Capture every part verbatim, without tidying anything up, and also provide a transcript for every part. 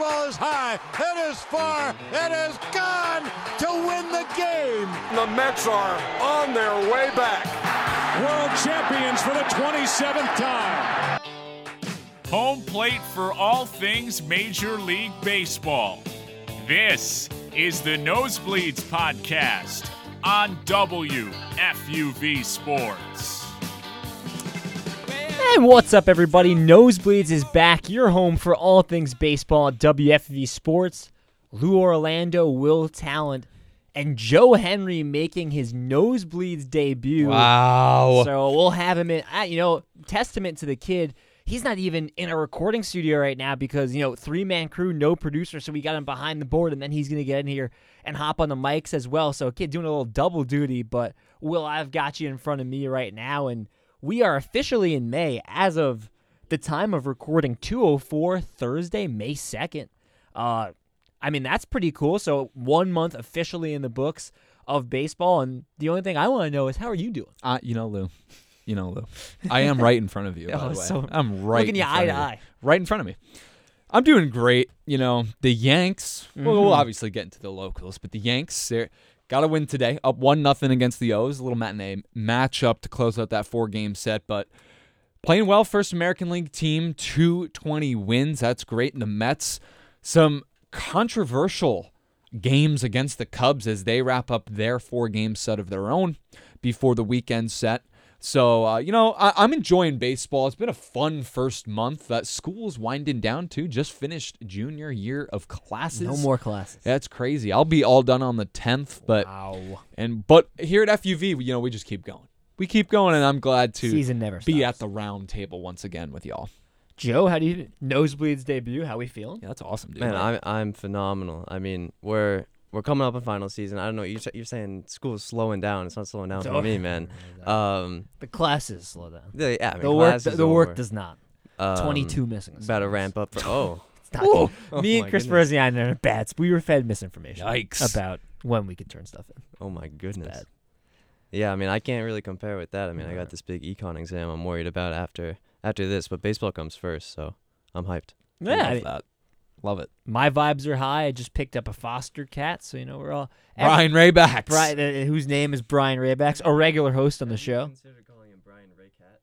ball is high. It is far. It is gone to win the game. The Mets are on their way back. World champions for the twenty-seventh time. Home plate for all things Major League Baseball. This is the Nosebleeds Podcast on W F U V Sports. And what's up, everybody? Nosebleeds is back, your home for all things baseball at W F V Sports. Lou Orlando, Will Talent, and Joe Henry making his Nosebleeds debut. Wow. So we'll have him in, uh, you know, testament to the kid. He's not even in a recording studio right now because, you know, three-man crew, no producer, so we got him behind the board, and then he's going to get in here and hop on the mics as well. So, kid doing a little double duty, but, Will, I've got you in front of me right now, and we are officially in May as of the time of recording, two oh four, Thursday, May second. Uh, I mean, that's pretty cool. So, one month officially in the books of baseball, and the only thing I want to know is, how are you doing? Uh, you know, Lou. You know, Lou. I am right in front of you, by Oh, the way. so I'm right looking in you front eye of to you. eye. Right in front of me. I'm doing great. You know, the Yanks, Mm-hmm. well, we'll obviously get into the locals, but the Yanks, they got to win today. Up one nothing against the O's. A little matinee matchup to close out that four-game set, but playing well. First American League team, two twenty wins. That's great. And the Mets, some controversial games against the Cubs as they wrap up their four-game set of their own before the weekend set. So, uh, you know, I- I'm enjoying baseball. It's been a fun first month. That school's winding down, too. Just finished junior year of classes. No more classes. That's crazy. I'll be all done on the tenth. But Wow. and but here at F U V, you know, we just keep going. We keep going, and I'm glad to Season never be stops. at the round table once again with y'all. Joe, how do you Nosebleeds debut? How we feeling? Yeah, that's awesome, dude. Man, I'm I'm phenomenal. I mean, we're we're coming up on final season. I don't know. You're you're saying school's slowing down. It's not slowing down for So- me, man. Um, The classes slow down. the, yeah, I mean, The work, class the, is the work over. does not. Um, Twenty-two missing. Better ramp up for. Oh, It's not Ooh. good. Oh Me and my Chris goodness. Berzian are bad. We were fed misinformation. Yikes. About when we could turn stuff in. oh my goodness. bad. Yeah, I mean, I can't really compare with that. I mean, I Alright. got this big econ exam I'm worried about after after this, but baseball comes first, so I'm hyped. Yeah, Love I mean, that. Love it. my vibes are high. I just picked up a foster cat, so you know we're all. Brian Raybacks. Brian, uh, whose name is Brian Raybacks, a regular host on the show. Consider calling him Brian Ray Katz.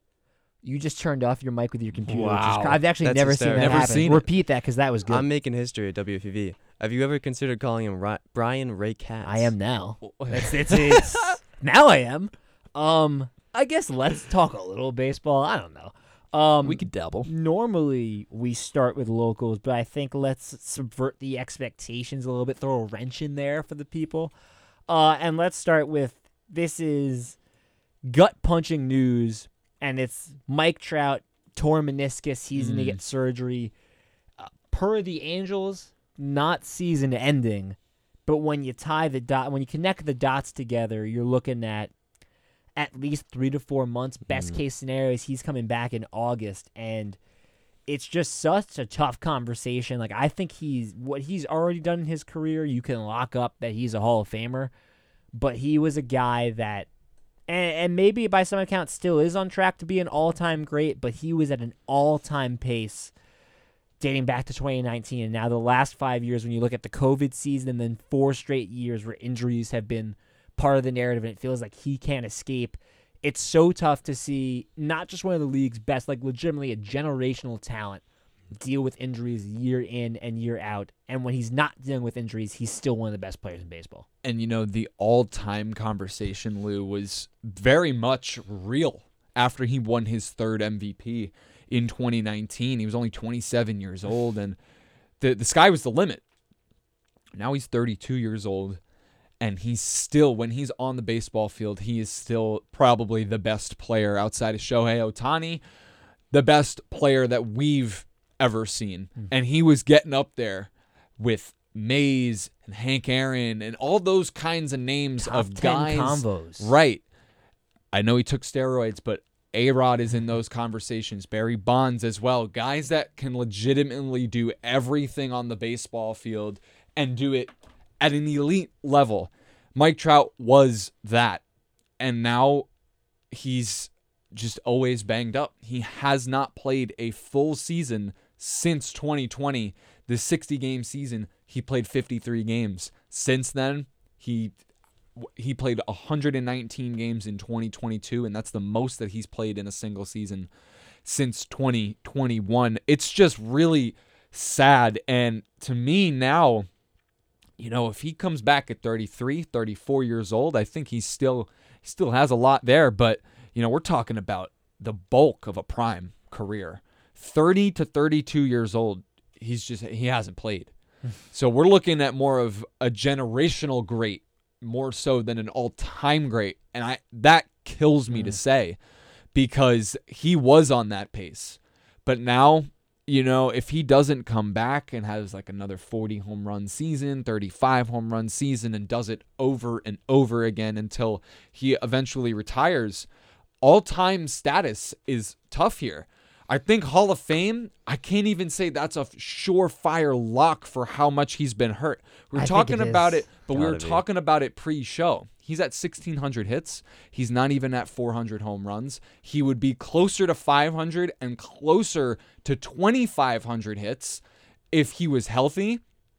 You just turned off your mic with your computer. which is Wow. cr- I've actually That's never seen that hysterical. Never happen. seen it. Repeat that because that was good. I'm making history at W F U V. Have you ever considered calling him Ri- Brian Ray Katz? I am now. It's, it's, it's now I am. Um, I guess let's talk a little baseball. I don't know. Um, We could dabble. Normally we start with locals, but I think let's subvert the expectations a little bit, throw a wrench in there for the people. Uh, and let's start with this is gut-punching news, and it's Mike Trout, torn meniscus. He's going to Mm. get surgery. Uh, per the Angels, not season-ending, but when you tie the dot, when you connect the dots together, you're looking at at least three to four months. Best Mm. case scenario is he's coming back in August, and it's just such a tough conversation. Like, I think he's what he's already done in his career, you can lock up that he's a Hall of Famer, but he was a guy that, and, and maybe by some account still is on track to be an all-time great, but he was at an all-time pace dating back to twenty nineteen, and now the last five years, when you look at the COVID season and then four straight years where injuries have been part of the narrative and it feels like he can't escape. It's so tough to see not just one of the league's best, like legitimately a generational talent, deal with injuries year in and year out. And when he's not dealing with injuries, he's still one of the best players in baseball. And, you know, the all-time conversation, Lou, was very much real after he won his third M V P in twenty nineteen. He was only twenty-seven years old, and the, the sky was the limit. Now he's thirty-two years old. And he's still, when he's on the baseball field, he is still probably the best player outside of Shohei Ohtani, the best player that we've ever seen. Mm-hmm. And he was getting up there with Mays and Hank Aaron and all those kinds of names Top of ten guys. combos. Right. I know he took steroids, but A-Rod is in those conversations. Barry Bonds as well. Guys that can legitimately do everything on the baseball field and do it at an elite level. Mike Trout was that. And now he's just always banged up. He has not played a full season since twenty twenty, the sixty-game season, he played fifty-three games. Since then, he he played one hundred nineteen games in twenty twenty-two, and that's the most that he's played in a single season since twenty twenty-one. It's just really sad. And to me now, you know, if he comes back at thirty-three, thirty-four years old, I think he's still still has a lot there. But, you know, we're talking about the bulk of a prime career. thirty to thirty-two years old, he's just he hasn't played. So we're looking at more of a generational great, more so than an all-time great. And I that kills me mm. to say, because he was on that pace. But now, you know, if he doesn't come back and has like another forty home run season, thirty-five home run season, and does it over and over again until he eventually retires, all-time status is tough here. I think Hall of Fame, I can't even say that's a surefire lock for how much he's been hurt. We were I talking it about is. it, but we were talking about it pre-show. He's at sixteen hundred hits. He's not even at four hundred home runs. He would be closer to five hundred and closer to twenty-five hundred hits if he was healthy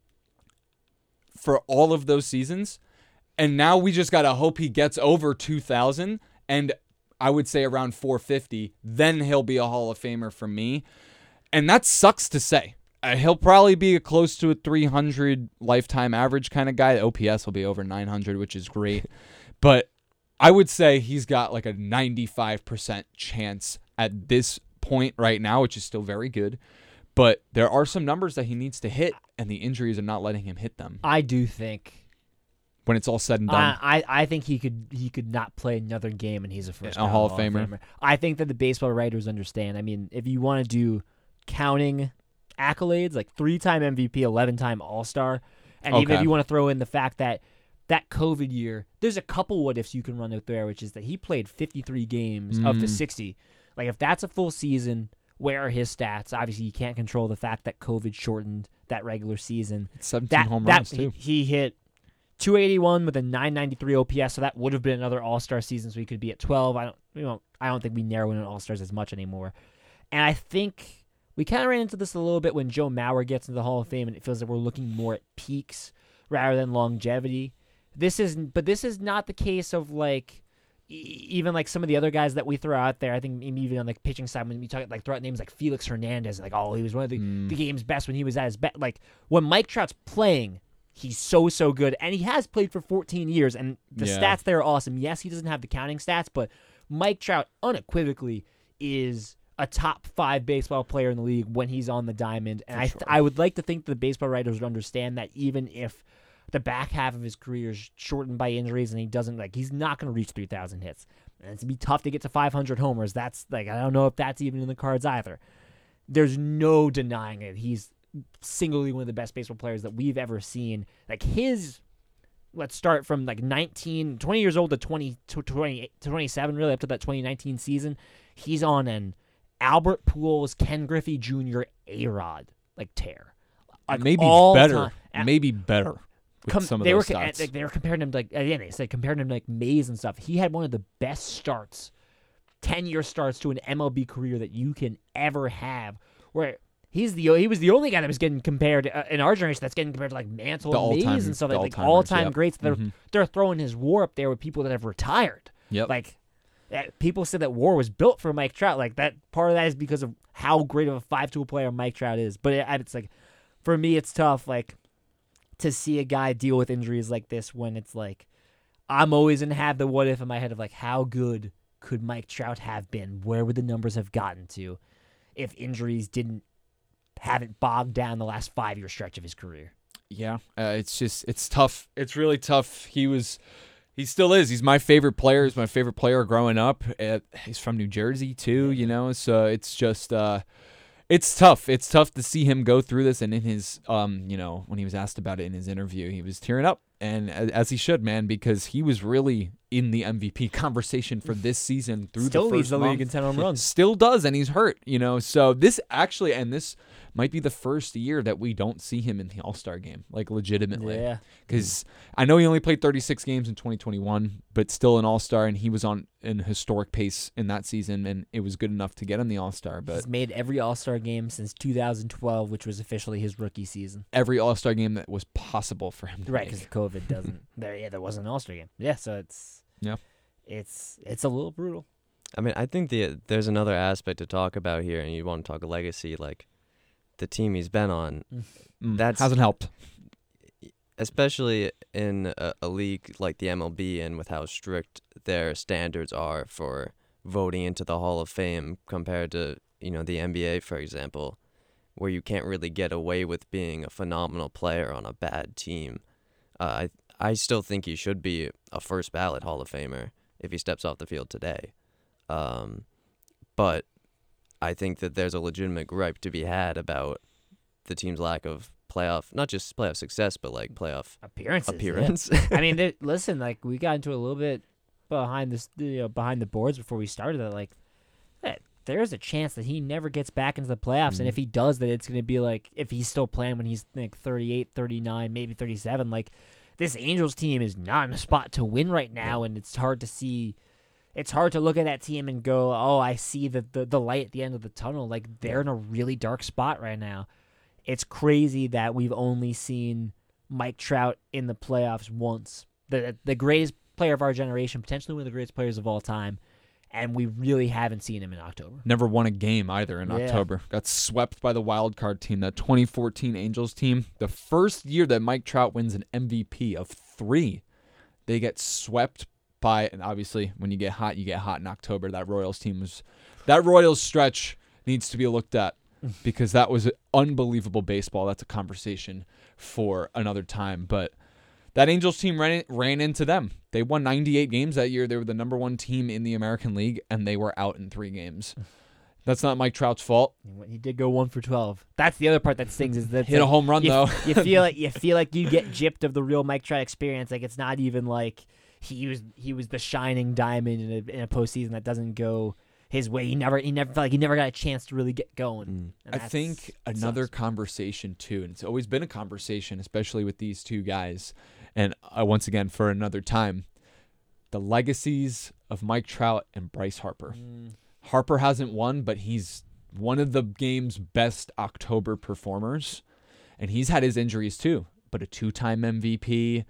for all of those seasons. And now we just got to hope he gets over two thousand, and I would say around four fifty. Then he'll be a Hall of Famer for me. And that sucks to say. Uh, he'll probably be a close to a three hundred lifetime average kind of guy. The O P S will be over nine hundred, which is great. But I would say he's got like a ninety-five percent chance at this point right now, which is still very good. But there are some numbers that he needs to hit, and the injuries are not letting him hit them. I do think when it's all said and done, I, I I think he could he could not play another game, and he's a first a Hall of Famer. Famer. I think that the baseball writers understand. I mean, if you want to do counting accolades, like three-time M V P, eleven-time All-Star, and okay. even if you want to throw in the fact that that COVID year, there's a couple what-ifs you can run out there, which is that he played fifty-three games mm. of the sixty. Like, if that's a full season, where are his stats? Obviously, you can't control the fact that COVID shortened that regular season. seventeen that, home that, runs, too. He, he hit two eighty-one with a nine ninety-three O P S, so that would have been another All-Star season, so he could be at twelve. I don't, you know, I don't think we narrow in on All-Stars as much anymore. And I think we kind of ran into this a little bit when Joe Mauer gets into the Hall of Fame, and it feels like we're looking more at peaks rather than longevity. This is, but this is not the case of like e- even like some of the other guys that we throw out there. I think even on the pitching side, when we talk like throw out names like Felix Hernandez, like oh he was one of the, mm. the game's best when he was at his best. Like when Mike Trout's playing, he's so so good, and he has played for fourteen years, and the yeah. stats there are awesome. Yes, he doesn't have the counting stats, but Mike Trout unequivocally is a top five baseball player in the league when he's on the diamond. And I th- I would like to think that the baseball writers would understand that even if the back half of his career is shortened by injuries and he doesn't, like, he's not going to reach three thousand hits. And it's going to be tough to get to five hundred homers. That's, like, I don't know if that's even in the cards either. There's no denying it. He's singly one of the best baseball players that we've ever seen. Like, his, let's start from, like, nineteen, twenty years old to twenty, to twenty, twenty-seven, really, up to that twenty nineteen season. He's on an Albert Pujols, Ken Griffey Junior, A-Rod, like, tear. Like, maybe all better. time. Maybe better. With Com- some of they those were stats. like, they were comparing him to, like again they said comparing him to like Mays and stuff. He had one of the best starts, ten year starts to an M L B career that you can ever have. Where he's the he was the only guy that was getting compared uh, in our generation that's getting compared to like Mantle The and Mays and stuff like, like all time yep. greats. They're mm-hmm. they're throwing his WAR up there with people that have retired. Yep. Like that, people said that WAR was built for Mike Trout. Like that part of that is because of how great of a five tool player Mike Trout is. But it, it's like for me, it's tough. Like. To see a guy deal with injuries like this when it's like, I'm always going to have the what if in my head of like, how good could Mike Trout have been? Where would the numbers have gotten to if injuries didn't haven't bogged down the last five year stretch of his career? Yeah, uh, it's just, it's tough. It's really tough. He was, he still is. He's my favorite player. He's my favorite player growing up. Uh, he's from New Jersey too, you know, so it's just, uh, It's tough. It's tough to see him go through this. And in his, um, you know, when he was asked about it in his interview, he was tearing up. and as he should, man, because he was really in the M V P conversation for this season through Still the first leads the month. league in ten home runs. Still does, and he's hurt, you know. So this actually, and this might be the first year that we don't see him in the All-Star game, like legitimately. Yeah. Because I know he only played thirty-six games in twenty twenty-one, but still an All-Star, and he was on an historic pace in that season, and it was good enough to get him the All-Star. But He's made every All-Star game since two thousand twelve, which was officially his rookie season. every All-Star game that was possible for him to Right, make. because COVID doesn't. there, yeah, there wasn't an All-Star game. Yeah, so it's Yeah. it's it's a little brutal. I mean, I think the there's another aspect to talk about here, and you want to talk a legacy, like the team he's been on. Mm, That's hasn't helped. Especially in a, a league like the M L B, and with how strict their standards are for voting into the Hall of Fame compared to, you know, the N B A, for example, where you can't really get away with being a phenomenal player on a bad team. Uh, I I still think he should be a first ballot Hall of Famer if he steps off the field today. Um, but I think that there's a legitimate gripe to be had about the team's lack of playoff, not just playoff success, but like playoff Appearances. yeah. appearance. I mean, there, listen, like we got into a little bit behind this, you know, behind the boards before we started. That like, that there's a chance that he never gets back into the playoffs, and if he does, that it's going to be like if he's still playing when he's like thirty-eight, thirty-nine, maybe thirty-seven. Like this Angels team is not in a spot to win right now, and it's hard to see. It's hard to look at that team and go, oh, I see the, the, the light at the end of the tunnel. Like, they're in a really dark spot right now. It's crazy that we've only seen Mike Trout in the playoffs once. The the greatest player of our generation, potentially one of the greatest players of all time, and we really haven't seen him in October. Never won a game either in Yeah. October. Got swept by the wild card team, that twenty fourteen Angels team. The first year that Mike Trout wins an M V P of three, they get swept by, and obviously when you get hot, you get hot in October. That Royals team was, that Royals stretch needs to be looked at because that was unbelievable baseball. That's a conversation for another time. But that Angels team ran ran into them. They won ninety-eight games that year. They were the number one team in the American League, and they were out in three games. That's not Mike Trout's fault. He did go one for twelve. That's the other part that stings is that Hit a home run you, though. you feel like you feel like you get gypped of the real Mike Trout experience. Like it's not even like he was he was the shining diamond in a in a postseason that doesn't go his way. He never he never felt like he never got a chance to really get going. Mm. And I that's- think it another sucks. conversation too, and it's always been a conversation, especially with these two guys. And uh, once again, for another time, the legacies of Mike Trout and Bryce Harper. Mm. Harper hasn't won, but he's one of the game's best October performers, and he's had his injuries too. But a two-time M V P.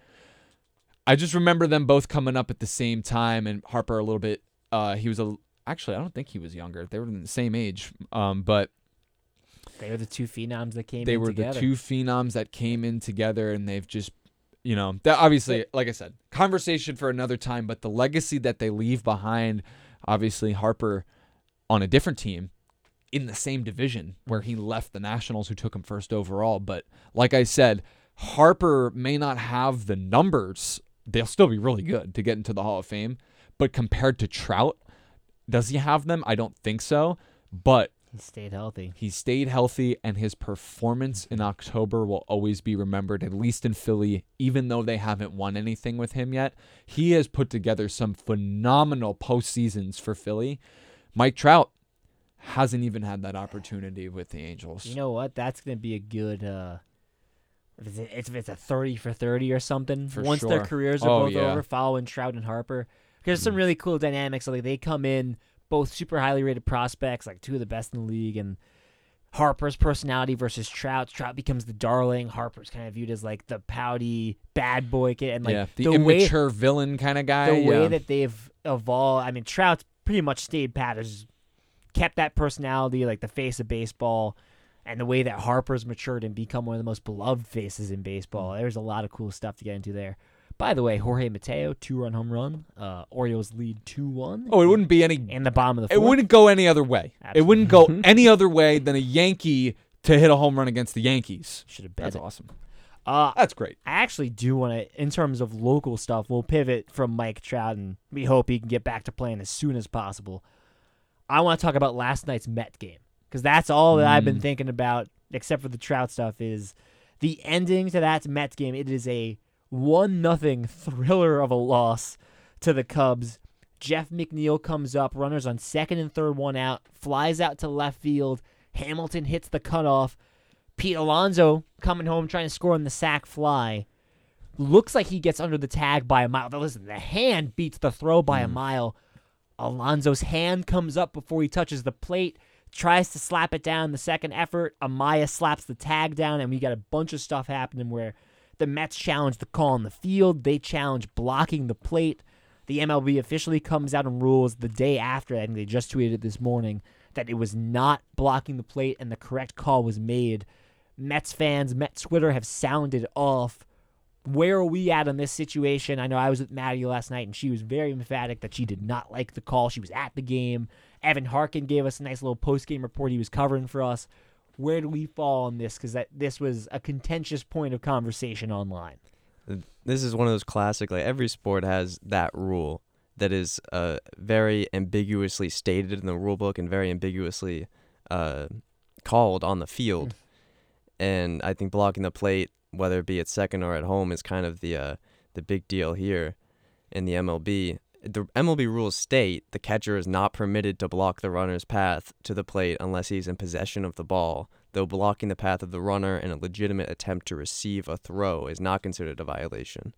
I just remember them both coming up at the same time, and Harper a little bit. Uh, he was a actually I don't think he was younger. They were in the same age, um, but. They were the two phenoms that came They in were together. the two phenoms that came in together, and they've just, you know, that obviously, like I said, conversation for another time, but the legacy that they leave behind, obviously Harper on a different team in the same division where he left the Nationals who took him first overall. But like I said, Harper may not have the numbers. They'll still be really good to get into the Hall of Fame. But compared to Trout, does he have them? I don't think so. But He stayed healthy. he stayed healthy, and his performance in October will always be remembered, at least in Philly, even though they haven't won anything with him yet. He has put together some phenomenal postseasons for Philly. Mike Trout hasn't even had that opportunity with the Angels. You know what? That's going to be a good. Uh, if it's, a, if it's a thirty for thirty or something, For once their sure. careers are Oh, both yeah. over, following Trout and Harper. Because there's some really cool dynamics. Like they come in both super highly rated prospects, like two of the best in the league, and Harper's personality versus Trout's. Trout becomes the darling. Harper's kind of viewed as like the pouty bad boy kid, and like yeah, the, the way immature villain kind of guy. the way yeah. that they've evolved. I mean, Trout's pretty much stayed pat, has kept that personality, like the face of baseball, and the way that Harper's matured and become one of the most beloved faces in baseball. There's a lot of cool stuff to get into there. By the way, Jorge Mateo, two-run home run. Uh, Orioles lead two one. oh, it wouldn't be any. In the bottom of the It fourth. wouldn't go any other way. It Absolutely. wouldn't go any other way than a Yankee to hit a home run against the Yankees. Should have bet That's it. awesome. Uh, That's great. I actually do want to, in terms of local stuff, we'll pivot from Mike Trout, and we hope he can get back to playing as soon as possible. I want to talk about last night's Met game, because that's all that I've been thinking about, except for the Trout stuff, is the ending to that Mets game. It is a one nothing thriller of a loss to the Cubs. Jeff McNeil comes up, runners on second and third, one out, flies out to left field. Hamilton hits the cutoff. Pete Alonso coming home trying to score on the sac fly. Looks like he gets under the tag by a mile. But listen, the hand beats the throw by mm. a mile. Alonso's hand comes up before he touches the plate, tries to slap it down the second effort. Amaya slaps the tag down, and we got a bunch of stuff happening where the Mets challenge the call on the field. They challenge blocking the plate. The M L B officially comes out and rules the day after, I think they just tweeted this morning, that it was not blocking the plate and the correct call was made. Mets fans, Mets Twitter have sounded off. Where are we at in this situation? I know I was with Maddie last night, and she was very emphatic that she did not like the call. She was at the game. Evan Harkin gave us a nice little post-game report he was covering for us. Where do we fall on this? Because that this was a contentious point of conversation online. This is one of those classic, like every sport has that rule that is uh, very ambiguously stated in the rule book and very ambiguously uh, called on the field. And I think blocking the plate, whether it be at second or at home, is kind of the uh, the big deal here in the M L B. The M L B rules state the catcher is not permitted to block the runner's path to the plate unless he's in possession of the ball, though blocking the path of the runner in a legitimate attempt to receive a throw is not considered a violation.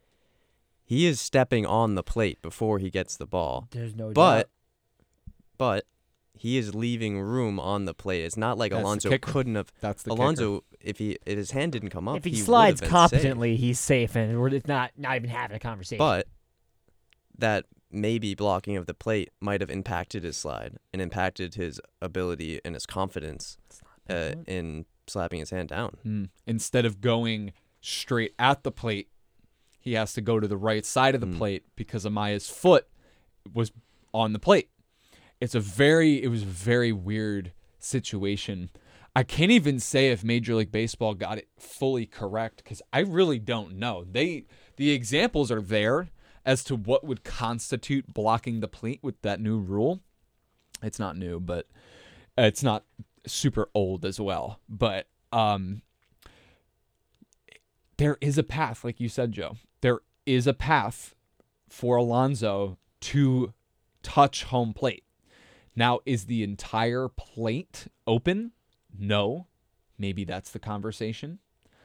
He is stepping on the plate before he gets the ball. There's no but, doubt. But he is leaving room on the plate. It's not like That's Alonso couldn't have. That's the Alonso, kicker. if he if his hand didn't come up, if he, he slides been competently, safe. he's safe, and we're not not even having a conversation. But that maybe blocking of the plate might have impacted his slide and impacted his ability and his confidence uh, in slapping his hand down. Mm. Instead of going straight at the plate, he has to go to the right side of the mm. plate because Amaya's foot was on the plate. It's a very, it was a very weird situation. I can't even say if Major League Baseball got it fully correct because I really don't know. They, the examples are there as to what would constitute blocking the plate with that new rule. It's not new, but it's not super old as well. But um, there is a path, like you said, Joe. There is a path for Alonso to touch home plate. Now, is the entire plate open? No. Maybe that's the conversation.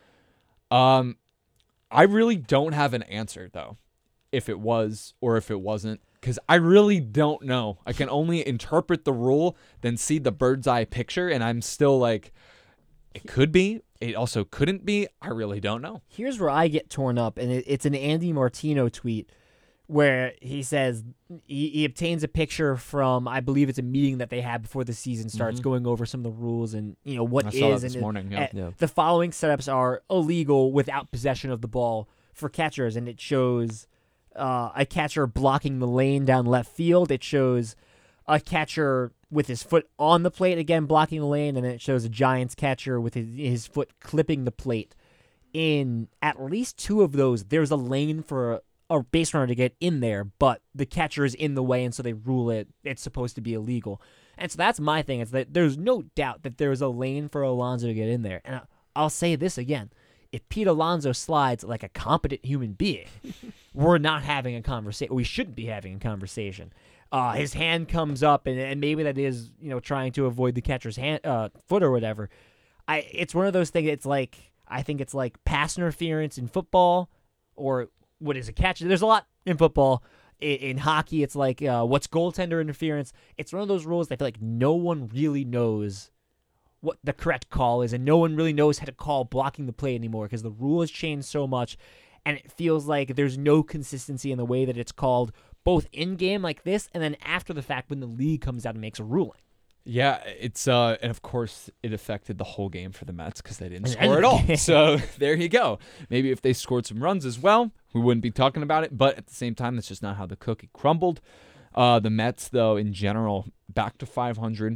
Um, I really don't have an answer, though, if it was or if it wasn't, because I really don't know. I can only interpret the rule, then see the bird's eye picture, and I'm still like, it could be. It also couldn't be. I really don't know. Here's where I get torn up, and it, it's an Andy Martino tweet where he says he, he obtains a picture from, I believe it's a meeting that they had before the season starts, mm-hmm. going over some of the rules and, you know, what I is. saw that this and morning, yeah. uh, yeah. The following setups are illegal without possession of the ball for catchers, and it shows uh, a catcher blocking the lane down left field. It shows a catcher with his foot on the plate, again, blocking the lane, and then it shows a Giants catcher with his, his foot clipping the plate. In at least two of those, there's a lane for a, a base runner to get in there, but the catcher is in the way, and so they rule it. It's supposed to be illegal. And so that's my thing. Is that there's no doubt that there's a lane for Alonso to get in there. And I'll say this again. If Pete Alonso slides like a competent human being, we're not having a conversation. We shouldn't be having a conversation. Uh, his hand comes up, and, and maybe that is, you know, trying to avoid the catcher's hand, uh, foot or whatever. I It's one of those things. It's like, I think it's like pass interference in football, or what is a catch? There's a lot in football. In, in hockey, it's like uh, what's goaltender interference. It's one of those rules that I feel like no one really knows what the correct call is, and no one really knows how to call blocking the play anymore because the rule has changed so much, and it feels like there's no consistency in the way that it's called, both in-game like this and then after the fact when the league comes out and makes a ruling. Yeah, it's uh, and of course it affected the whole game for the Mets because they didn't score at all. So there you go. Maybe if they scored some runs as well, we wouldn't be talking about it. But at the same time, that's just not how the cookie crumbled. Uh, the Mets, though, in general, back to five hundred,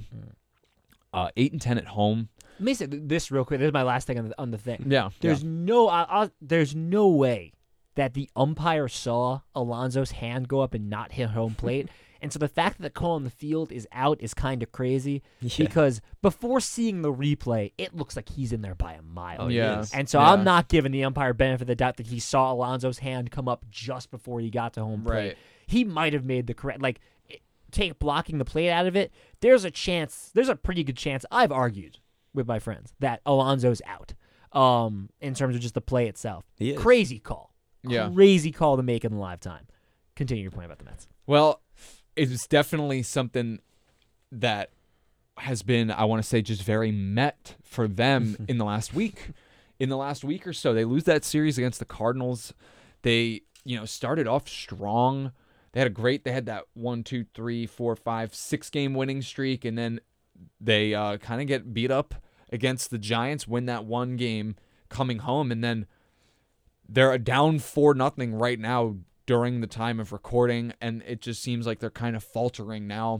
uh, eight and ten at home. Let me say this real quick. This is my last thing on the, on the thing. Yeah, there's yeah. no, I, I, there's no way that the umpire saw Alonso's hand go up and not hit home plate And so the fact that the call on the field is out is kind of crazy Yeah. because before seeing the replay, it looks like he's in there by a mile. Oh, he Yeah. is. And so Yeah. I'm not giving the umpire benefit of the doubt that he saw Alonso's hand come up just before he got to home plate. Right. He might have made the correct, like, it- take blocking the plate out of it. There's a chance, there's a pretty good chance, I've argued with my friends, that Alonso's out um, in terms of just the play itself. He is. Crazy call. Yeah. Crazy call to make in the live time. Continue your point about the Mets. Well, it's definitely something that has been, I want to say, just very Met for them in the last week. In the last week or so, they lose that series against the Cardinals. They, you know, started off strong. They had a great, they had that one, two, three, four, five, six game winning streak, and then they uh, kind of get beat up against the Giants, win that one game coming home, and then they're a down four nothing right now during the time of recording, and it just seems like they're kind of faltering now.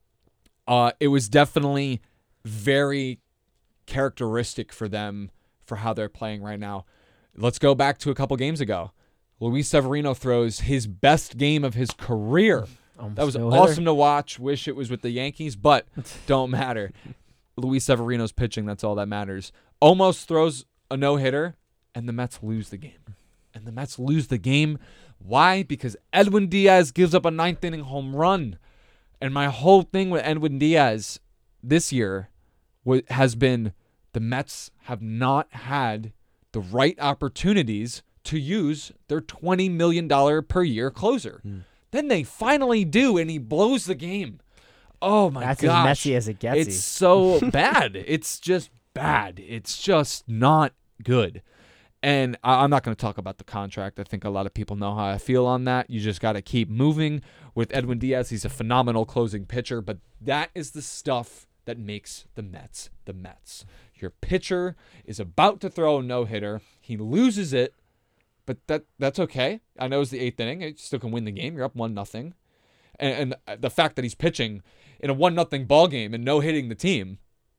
Uh, it was definitely very characteristic for them for how they're playing right now. Let's go back to a couple games ago. Luis Severino throws his best game of his career. Almost That was no hitter. awesome to watch. Wish it was with the Yankees, but don't matter. Luis Severino's pitching, that's all that matters. Almost throws a no-hitter, and the Mets lose the game. And the Mets lose the game. Why? Because Edwin Diaz gives up a ninth-inning home run. And my whole thing with Edwin Diaz this year wa- has been the Mets have not had the right opportunities to use their twenty million dollars per year closer. Then they finally do, and he blows the game. Oh, my That's gosh. as messy as it gets. It's so bad. It's just bad. It's just not good. And I- I'm not going to talk about the contract. I think a lot of people know how I feel on that. You just got to keep moving with Edwin Diaz. He's a phenomenal closing pitcher, but that is the stuff that makes the Mets the Mets. Your pitcher is about to throw a no-hitter. He loses it, but that that's okay. I know it's the eighth inning. You still can win the game. You're up one nothing. And, and the fact that he's pitching in a one nothing ball game and no-hitting the team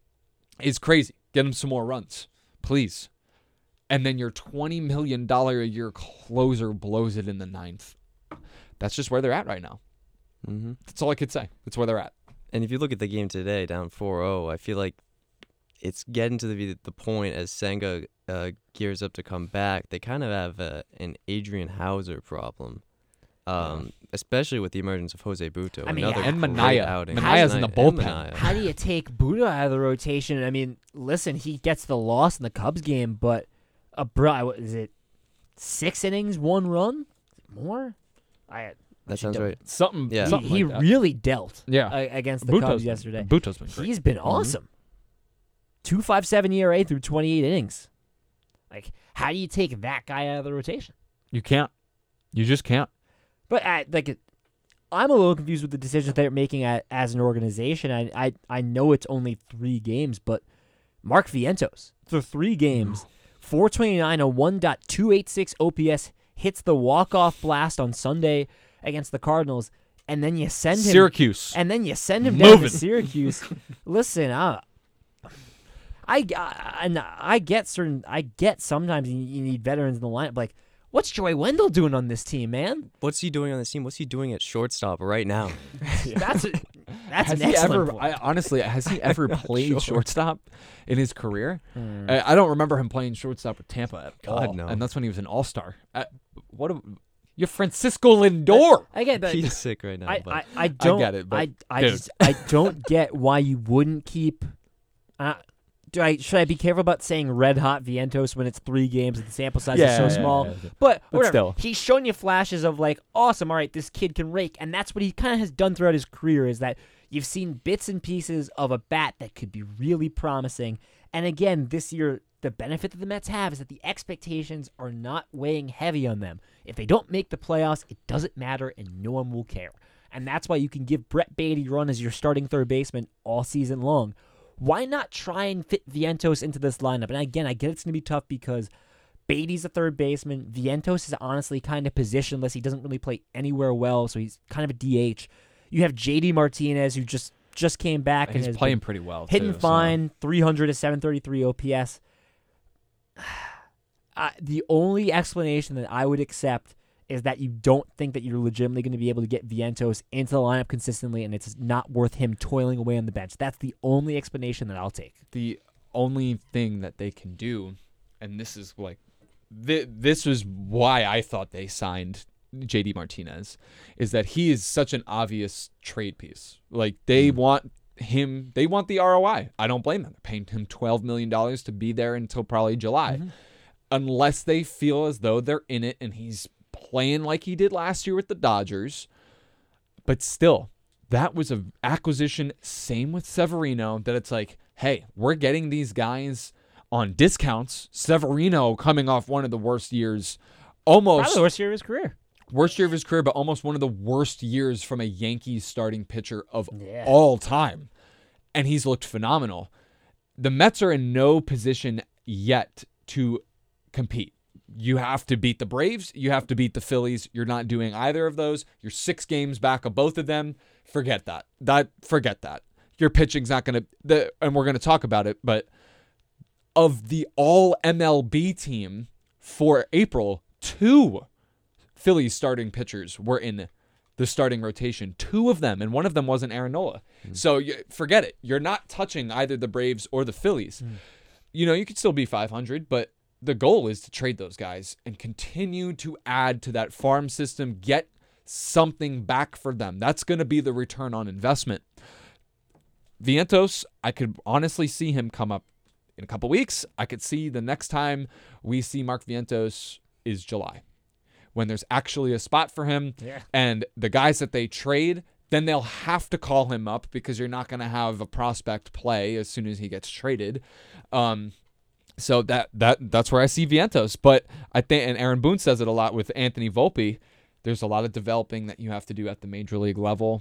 is crazy. Get him some more runs, please. And then your twenty million dollars a year closer blows it in the ninth. That's just where they're at right now. Mm-hmm. That's all I could say. That's where they're at. And if you look at the game today, down four oh, I feel like it's getting to the the point as Senga uh, gears up to come back. They kind of have a, an Adrian Hauser problem, um, especially with the emergence of Jose Buto. I mean, another yeah. And great Minaya. outing. Manaya's in the And bullpen. Minaya. How do you take Buddha out of the rotation? I mean, listen, he gets the loss in the Cubs game, but a bro, what is it six innings, one run, more? I That sounds right. Something. Yeah. he, something he like that. really dealt Yeah. uh, against the Buto's Cubs been- yesterday. Buto's been great. He's been awesome. two point five seven E R A through twenty-eight innings. Like, how do you take that guy out of the rotation? You can't. You just can't. But I, like, I'm a little confused with the decisions they're making at, as an organization. I, I I know it's only three games, but Mark Vientos for three games, four twenty-nine, a one point two eight six O P S, hits the walk-off blast on Sunday against the Cardinals, and then you send him Syracuse. and then you send him down Moving. to Syracuse. Listen, I, I, I, and I get certain. I get sometimes you, you need veterans in the lineup. Like, what's Joey Wendell doing on this team, man? What's he doing on this team? What's he doing at shortstop right now? That's a, that's has an he excellent ever? point. I, honestly, has he ever played Sure. shortstop in his career? Hmm. I, I don't remember him playing shortstop with Tampa at God, all. no. And that's when he was an all-star. Uh, what? A, you're Francisco Lindor. I get that. He's sick right now. I, but I, I don't get it, but I, I dude. just I don't get why you wouldn't keep. Uh, do I should I be careful about saying red hot Vientos when it's three games and the sample size Yeah, is so yeah, small? yeah, yeah. But But whatever. still. He's shown you flashes of like, awesome. All right, this kid can rake, and that's what he kind of has done throughout his career. Is that you've seen bits and pieces of a bat that could be really promising. And again, this year, the benefit that the Mets have is that the expectations are not weighing heavy on them. If they don't make the playoffs, it doesn't matter, and no one will care. And that's why you can give Brett Beatty run as your starting third baseman all season long. Why not try and fit Vientos into this lineup? And again, I get it's going to be tough because Beatty's a third baseman. Vientos is honestly kind of positionless. He doesn't really play anywhere well, so he's kind of a D H. You have J D Martinez, who just, just came back and He's has playing been pretty well. hitting too, so- fine, three hundred to seven thirty-three O P S. Uh, the only explanation that I would accept is that you don't think that you're legitimately going to be able to get Vientos into the lineup consistently, and it's not worth him toiling away on the bench. That's the only explanation that I'll take. The only thing that they can do, and this is like, th- this was why I thought they signed J D Martinez, is that he is such an obvious trade piece. Like, they mm. want him, they want the R O I. I don't blame them. They're paying him twelve million dollars to be there until probably July. Mm-hmm. Unless they feel as though they're in it and he's playing like he did last year with the Dodgers. But still, that was an acquisition, same with Severino, that it's like, hey, we're getting these guys on discounts. Severino coming off one of the worst years, almost probably the worst year of his career. Worst year of his career, but almost one of the worst years from a Yankees starting pitcher of yeah. all time. And he's looked phenomenal. The Mets are in no position yet to compete. You have to beat the Braves. You have to beat the Phillies. You're not doing either of those. You're six games back of both of them. Forget that. That forget that. Your pitching's not going to, and we're going to talk about it, but of the all M L B team for April, two Phillies starting pitchers were in the starting rotation. Two of them, and one of them wasn't Aaron Nola. Mm. So you, forget it. You're not touching either the Braves or the Phillies. Mm. You know, you could still be five hundred, but the goal is to trade those guys and continue to add to that farm system, get something back for them. That's going to be the return on investment. Vientos, I could honestly see him come up in a couple weeks. I could see the next time we see Mark Vientos is July, when there's actually a spot for him. Yeah. And the guys that they trade, then they'll have to call him up because you're not going to have a prospect play as soon as he gets traded. Um, so that that that's where I see Vientos. But I think, and Aaron Boone says it a lot with Anthony Volpe, there's a lot of developing that you have to do at the major league level.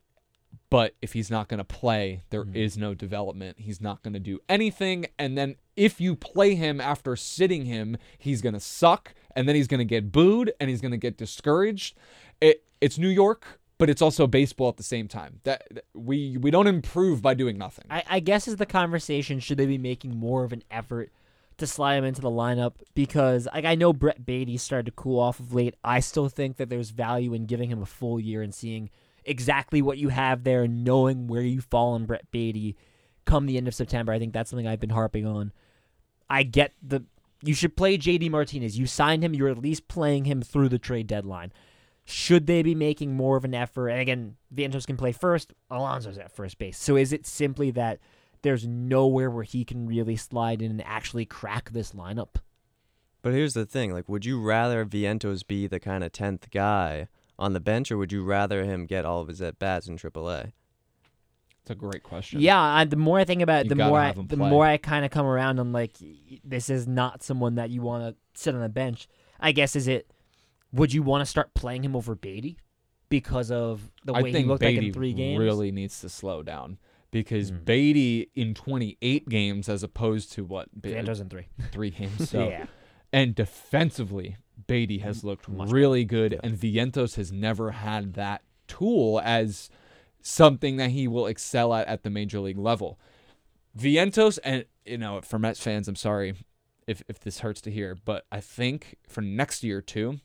But if he's not going to play, there mm-hmm. is no development. He's not going to do anything. And then if you play him after sitting him, he's going to suck. And then he's going to get booed and he's going to get discouraged. It, it's New York, but it's also baseball at the same time. That we we don't improve by doing nothing. I, I guess is the conversation, should they be making more of an effort to slide him into the lineup? Because like, I know Brett Beatty started to cool off of late. I still think that there's value in giving him a full year and seeing exactly what you have there and knowing where you fall on Brett Beatty come the end of September. I think that's something I've been harping on. I get the you should play J D Martinez. You signed him. You're at least playing him through the trade deadline. Should they be making more of an effort? And again, Vientos can play first. Alonso's at first base. So is it simply that there's nowhere where he can really slide in and actually crack this lineup? But here's the thing. Like, would you rather Vientos be the kind of tenth guy on the bench, or would you rather him get all of his at-bats in triple A? It's a great question. Yeah, I, the more I think about it, You the more gotta I, have him the play. more I kind of come around on like, y- this is not someone that you want to sit on the bench. I guess is it? Would you want to start playing him over Beatty because of the I way he think looked Beatty like in three games? really needs to slow down because Mm. Beatty in twenty-eight games as opposed to what? Ba- Vientos in three. Three games. So. Yeah. And defensively, Beatty has looked Much really good, and Vientos has never had that tool as something that he will excel at at the major league level. Vientos, and you know, for Mets fans, I'm sorry if if this hurts to hear, but I think for next year too,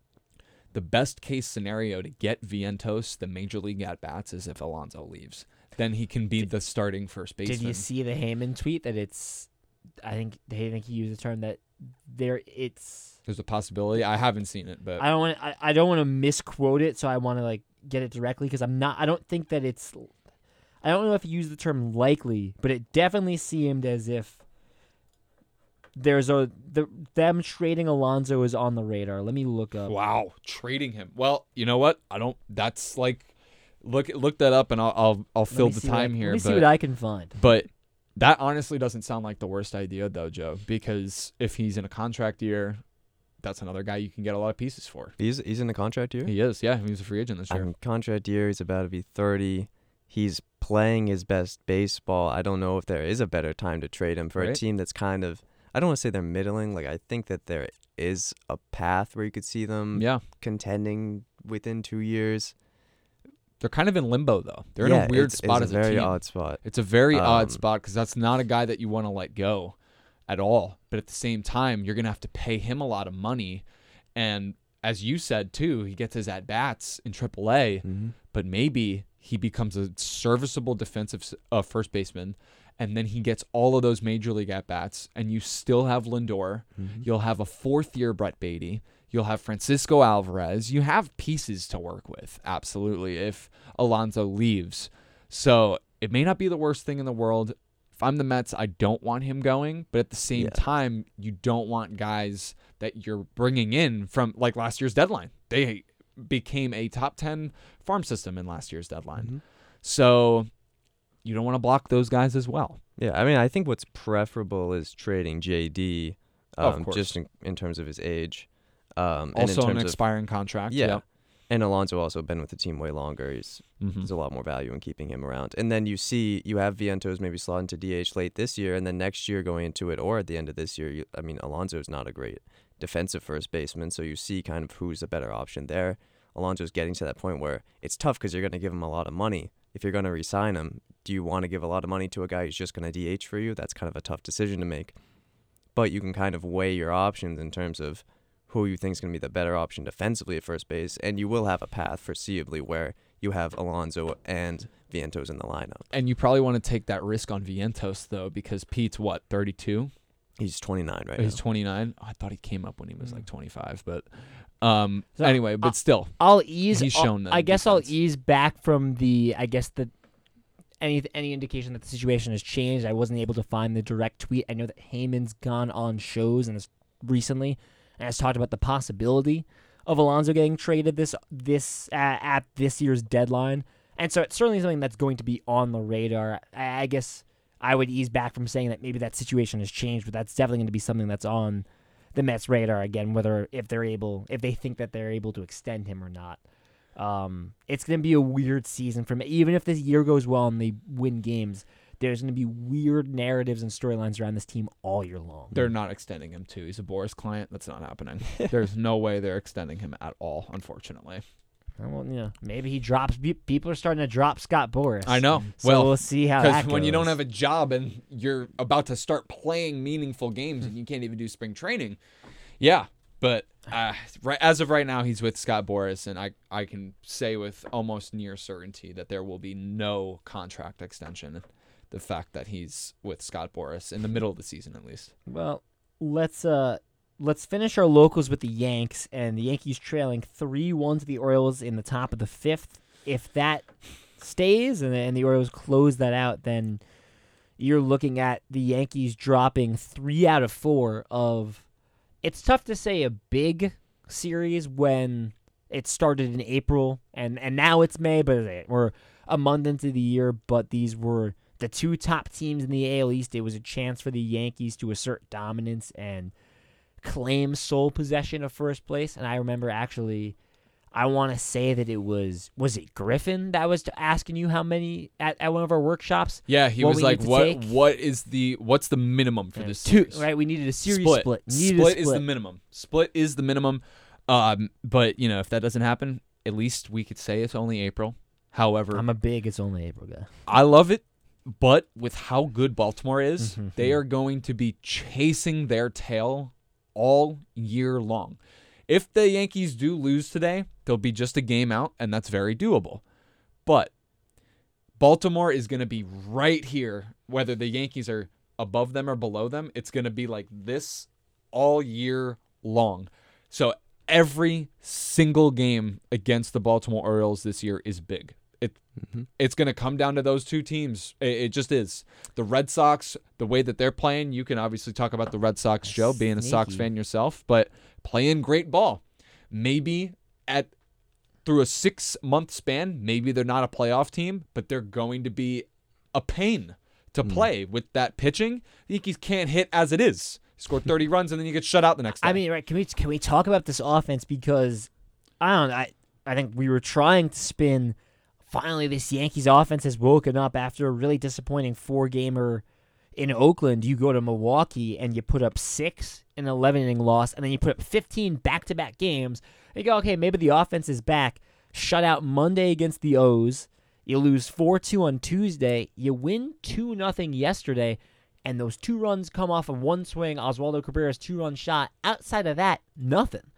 the best case scenario to get Vientos the major league at bats is if Alonso leaves. Then he can be the starting first baseman. Did you see the Heyman tweet that it's? I think I think he used the term that there it's. There's a possibility. I haven't seen it, but I don't want I, I don't want to misquote it, so I want to like get it directly because I'm not. I don't think that it's. I don't know if he used the term likely, but it definitely seemed as if there's a the them trading Alonso is on the radar. Let me look up. wow, trading him. Well, you know what? I don't. That's like, look look that up, and I'll I'll, I'll Let fill me the see time what, here. Let me but, see what I can find. But that honestly doesn't sound like the worst idea, though, Joe. Because if he's in a contract year, that's another guy you can get a lot of pieces for. He's he's in the contract year? He is, yeah. He's a free agent this I year. mean, contract year, he's about to be thirty. He's playing his best baseball. I don't know if there is a better time to trade him for Right. a team that's kind of, I don't want to say they're middling. Like, I think that there is a path where you could see them Yeah, contending within two years. they're kind of in limbo though. They're yeah, in a weird it's, spot it's as a very team. odd spot. It's a very odd Um, spot because that's not a guy that you want to let go at all. But at the same time, you're gonna have to pay him a lot of money, and as you said too, he gets his at bats in triple A, Mm-hmm. but maybe he becomes a serviceable defensive uh, first baseman, and then he gets all of those major league at bats, and you still have Lindor. Mm-hmm. You'll have a fourth year Brett Beatty. You'll have Francisco Alvarez. You have pieces to work with, absolutely, if Alonso leaves. So it may not be the worst thing in the world. If I'm the Mets, I don't want him going, but at the same Yeah. time, you don't want guys that you're bringing in from like last year's deadline. They became a top ten farm system in last year's deadline. Mm-hmm. So you don't want to block those guys as well. Yeah, I mean, I think what's preferable is trading J D, Of um, course. just in, in terms of his age. Um, and Also in an terms of, expiring contract. yeah. Yep. And Alonso also been with the team way longer. He's Mhm. There's a lot more value in keeping him around. And then you see you have Vientos maybe slot into D H late this year, and then next year going into it, or at the end of this year, you, I mean, Alonso's not a great defensive first baseman, so you see kind of who's a better option there. Alonso's getting to that point where it's tough because you're going to give him a lot of money. If you're going to re-sign him, do you want to give a lot of money to a guy who's just going to D H for you? That's kind of a tough decision to make. But you can kind of weigh your options in terms of who you think is going to be the better option defensively at first base, and you will have a path foreseeably where you have Alonso and Vientos in the lineup. And you probably want to take that risk on Vientos, though, because Pete's, what, thirty-two? He's twenty-nine right Oh, he's now. twenty-nine? Oh, I thought he came up when he was like twenty-five. But um, So, anyway, but uh, still. I'll ease. He's I'll- shown that I guess I'll defense. ease back from the. I guess the any any indication that the situation has changed. I wasn't able to find the direct tweet. I know that Heyman's gone on shows and has recently and has talked about the possibility of Alonso getting traded this this uh, at this year's deadline. And so it's certainly something that's going to be on the radar. I, I guess I would ease back from saying that maybe that situation has changed, but that's definitely going to be something that's on the Mets' radar again, whether if they're able, if they think that they're able to extend him or not. Um, it's going to be a weird season for me. Even if this year goes well and they win games, there's going to be weird narratives and storylines around this team all year long. They're not extending him, too. He's a Boris client. That's not happening. There's no way they're extending him at all, unfortunately. Well, you know, maybe he drops. pe- People are starting to drop Scott Boras. I know. So Well, we'll see how that Because goes. when you don't have a job and you're about to start playing meaningful games and you can't even do spring training, yeah. But uh, right as of right now, he's with Scott Boras, and I, I can say with almost near certainty that there will be no contract extension. The fact that he's with Scott Boras in the middle of the season, at least. Well, let's uh let's finish our locals with the Yanks, and the Yankees trailing three one to the Orioles in the top of the fifth. If that stays and, and the Orioles close that out, then you're looking at the Yankees dropping three out of four of. It's tough to say a big series when it started in April and, and now it's May, but we're a month into the year. But these were the two top teams in the A L East. It was a chance for the Yankees to assert dominance and claim sole possession of first place. And I remember actually, I want to say that it was, was it Griffin that was asking you how many at, at one of our workshops? Yeah, he What was we like, need to "What? take? What is the? What's the minimum for And this two, series?" right? We needed a series split. split. Needed Split a is the split. minimum. Split is the minimum. Um, but you know, if that doesn't happen, at least we could say it's only April. However, I'm a big it's only April guy. I love it, but with how good Baltimore is, Mhm. they are going to be chasing their tail all year long. If the Yankees do lose today, they'll be just a game out, and that's very doable. But Baltimore is going to be right here, whether the Yankees are above them or below them. It's going to be like this all year long. So every single game against the Baltimore Orioles this year is big. It Mm-hmm. It's going to come down to those two teams. It, it just is. The Red Sox, the way that they're playing, you can obviously talk about the Red Sox, Joe, being a Sox Sneaky. fan yourself, but playing great ball. Maybe at through a six-month span, maybe they're not a playoff team, but they're going to be a pain to play with that pitching. The Yankees can't hit as it is. Score thirty runs, and then you get shut out the next day. I mean, right? Can we can we talk about this offense because I don't know. I I think we were trying to spin. Finally, this Yankees offense has woken up after a really disappointing four-gamer in Oakland. You go to Milwaukee and you put up six in an eleven-inning loss, and then you put up fifteen back-to-back games. You go, okay, maybe the offense is back. Shut out Monday against the O's. You lose four two on Tuesday. You win two nothing yesterday, and those two runs come off of one swing, Oswaldo Cabrera's two-run shot. Outside of that, nothing.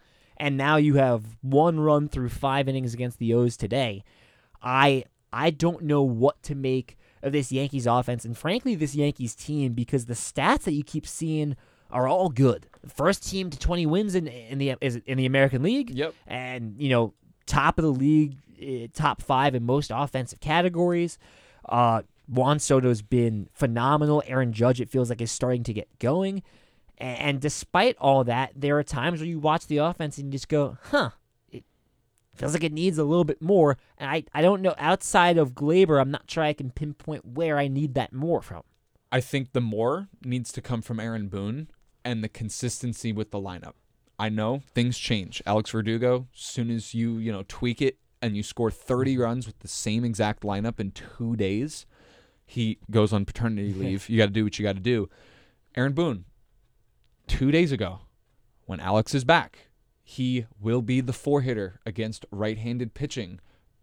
and now you have one run through five innings against the O's today. I I don't know what to make of this Yankees offense and frankly this Yankees team because the stats that you keep seeing are all good. First team to twenty wins in in the is in the American League. Yep. And you know, top of the league, uh, top five in most offensive categories. Uh, Juan Soto's been phenomenal. Aaron Judge, it feels like, is starting to get going. And, and despite all that, there are times where you watch the offense and you just go, huh, it feels like it needs a little bit more. And I, I don't know, outside of Glaber, I'm not sure I can pinpoint where I need that more from. I think the more needs to come from Aaron Boone and the consistency with the lineup. I know things change. Alex Verdugo, as soon as you, you know, tweak it and you score thirty runs with the same exact lineup in two days, he goes on paternity leave. You got to do what you got to do. Aaron Boone, two days ago, when Alex is back, he will be the four-hitter against right-handed pitching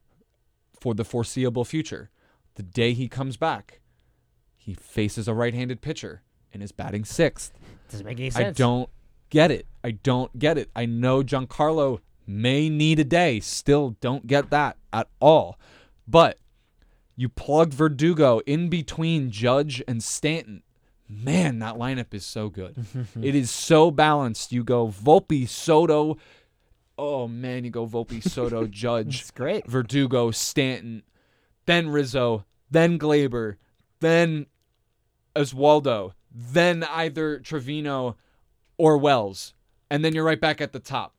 for the foreseeable future. The day he comes back, he faces a right-handed pitcher and is batting sixth. Doesn't make any sense. I don't get it. I don't get it. I know Giancarlo may need a day. Still don't get that at all. But you plug Verdugo in between Judge and Stanton. Man, that lineup is so good. It is so balanced. You go Volpe, Soto. Oh, man, you go Volpe, Soto, Judge. It's great. Verdugo, Stanton, then Rizzo, then Glaber, then Oswaldo, then either Trevino or Wells. And then you're right back at the top.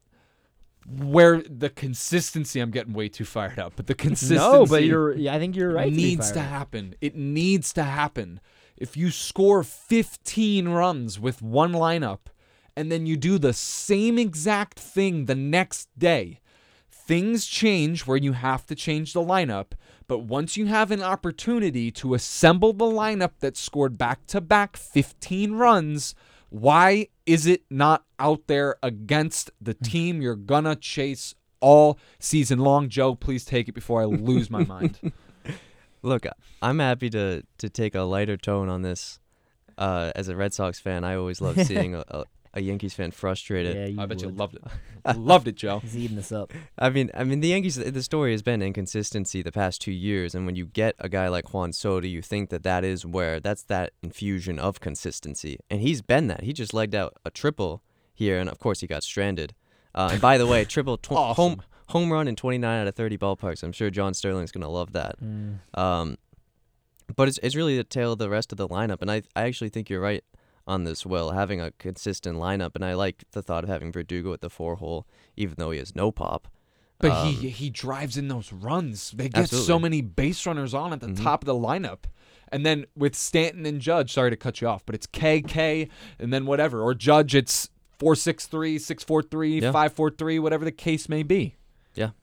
Where the consistency, I'm getting way too fired up, but the consistency No, but you're. I think you're right. needs to, to happen. It needs to happen. If you score fifteen runs with one lineup and then you do the same exact thing the next day, things change where you have to change the lineup. But once you have an opportunity to assemble the lineup that scored back-to-back fifteen runs, why is it not out there against the team you're gonna chase all season long? Joe, please take it before I lose my mind. Look, I'm happy to to take a lighter tone on this. Uh, as a Red Sox fan, I always love seeing a, a, a Yankees fan frustrated. Yeah, you I bet would. you loved it. Loved it, Joe. He's eating this up. I mean, I mean, the Yankees. The story has been inconsistency the past two years, and when you get a guy like Juan Soto, you think that that is where that's that infusion of consistency, and he's been that. He just legged out a triple here, and of course he got stranded. Uh, and by the way, triple tw- Awesome. home home run in twenty-nine out of thirty ballparks. I'm sure John Sterling's gonna love that. Mm. Um, but it's it's really the tail of the rest of the lineup, and I I actually think you're right on this, Will, having a consistent lineup, and I like the thought of having Verdugo at the four hole, even though he has no pop. But Um, he he drives in those runs. They get so Absolutely. many base runners on at the Mhm. top of the lineup. And then with Stanton and Judge, sorry to cut you off, but it's K K and then whatever. Or Judge, it's four six three, six four three, Yeah. five four three, whatever the case may be. Yeah.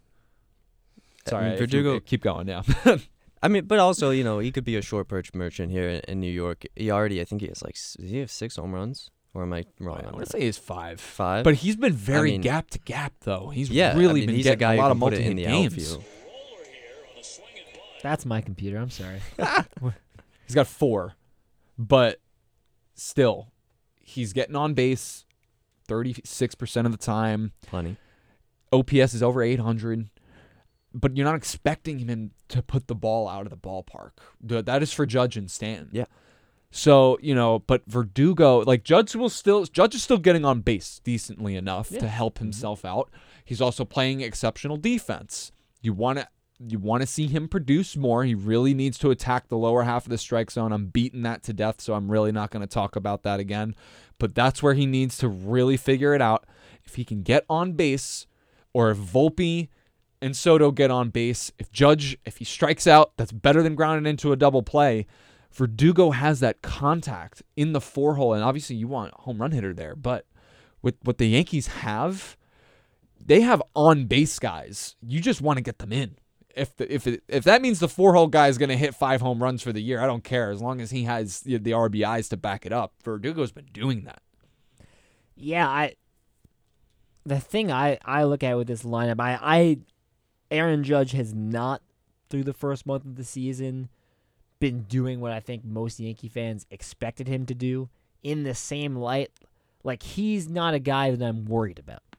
Sorry, I mean, if you- Verdugo- keep going, yeah. I mean, but also, you know, he could be a short perch merchant here in, in New York. He already, I think he has like, s- does he have six home runs? Or am I wrong I on want that? to say he's five. Five? But he's been very mean- gap to gap, though. He's yeah, really I mean, been he's getting a guy a lot who of can put it in multi-hit the games. outfield. That's my computer. I'm sorry. He's got four. But still, he's getting on base thirty-six percent of the time. Plenty. O P S is over eight hundred. But you're not expecting him to put the ball out of the ballpark. Th- That is for Judge and Stanton. Yeah. So, you know, but Verdugo, like Judge will still, Judge is still getting on base decently enough Yeah. to help himself out. He's also playing exceptional defense. You want to, you want to see him produce more. He really needs to attack the lower half of the strike zone. I'm beating that to death, so I'm really not going to talk about that again. But that's where he needs to really figure it out. If he can get on base, or if Volpe and Soto get on base, if Judge, if he strikes out, that's better than grounding into a double play. Verdugo has that contact in the four hole, and obviously you want a home run hitter there. But with what the Yankees have, they have on base guys. You just want to get them in. If the, if it, if that means the four hole guy is going to hit five home runs for the year, I don't care as long as he has the, the R B Is to back it up. Verdugo's been doing that. Yeah, I. The thing I, I look at with this lineup, I, I, Aaron Judge has not, through the first month of the season, been doing what I think most Yankee fans expected him to do. In the same light, like he's not a guy that I'm worried about.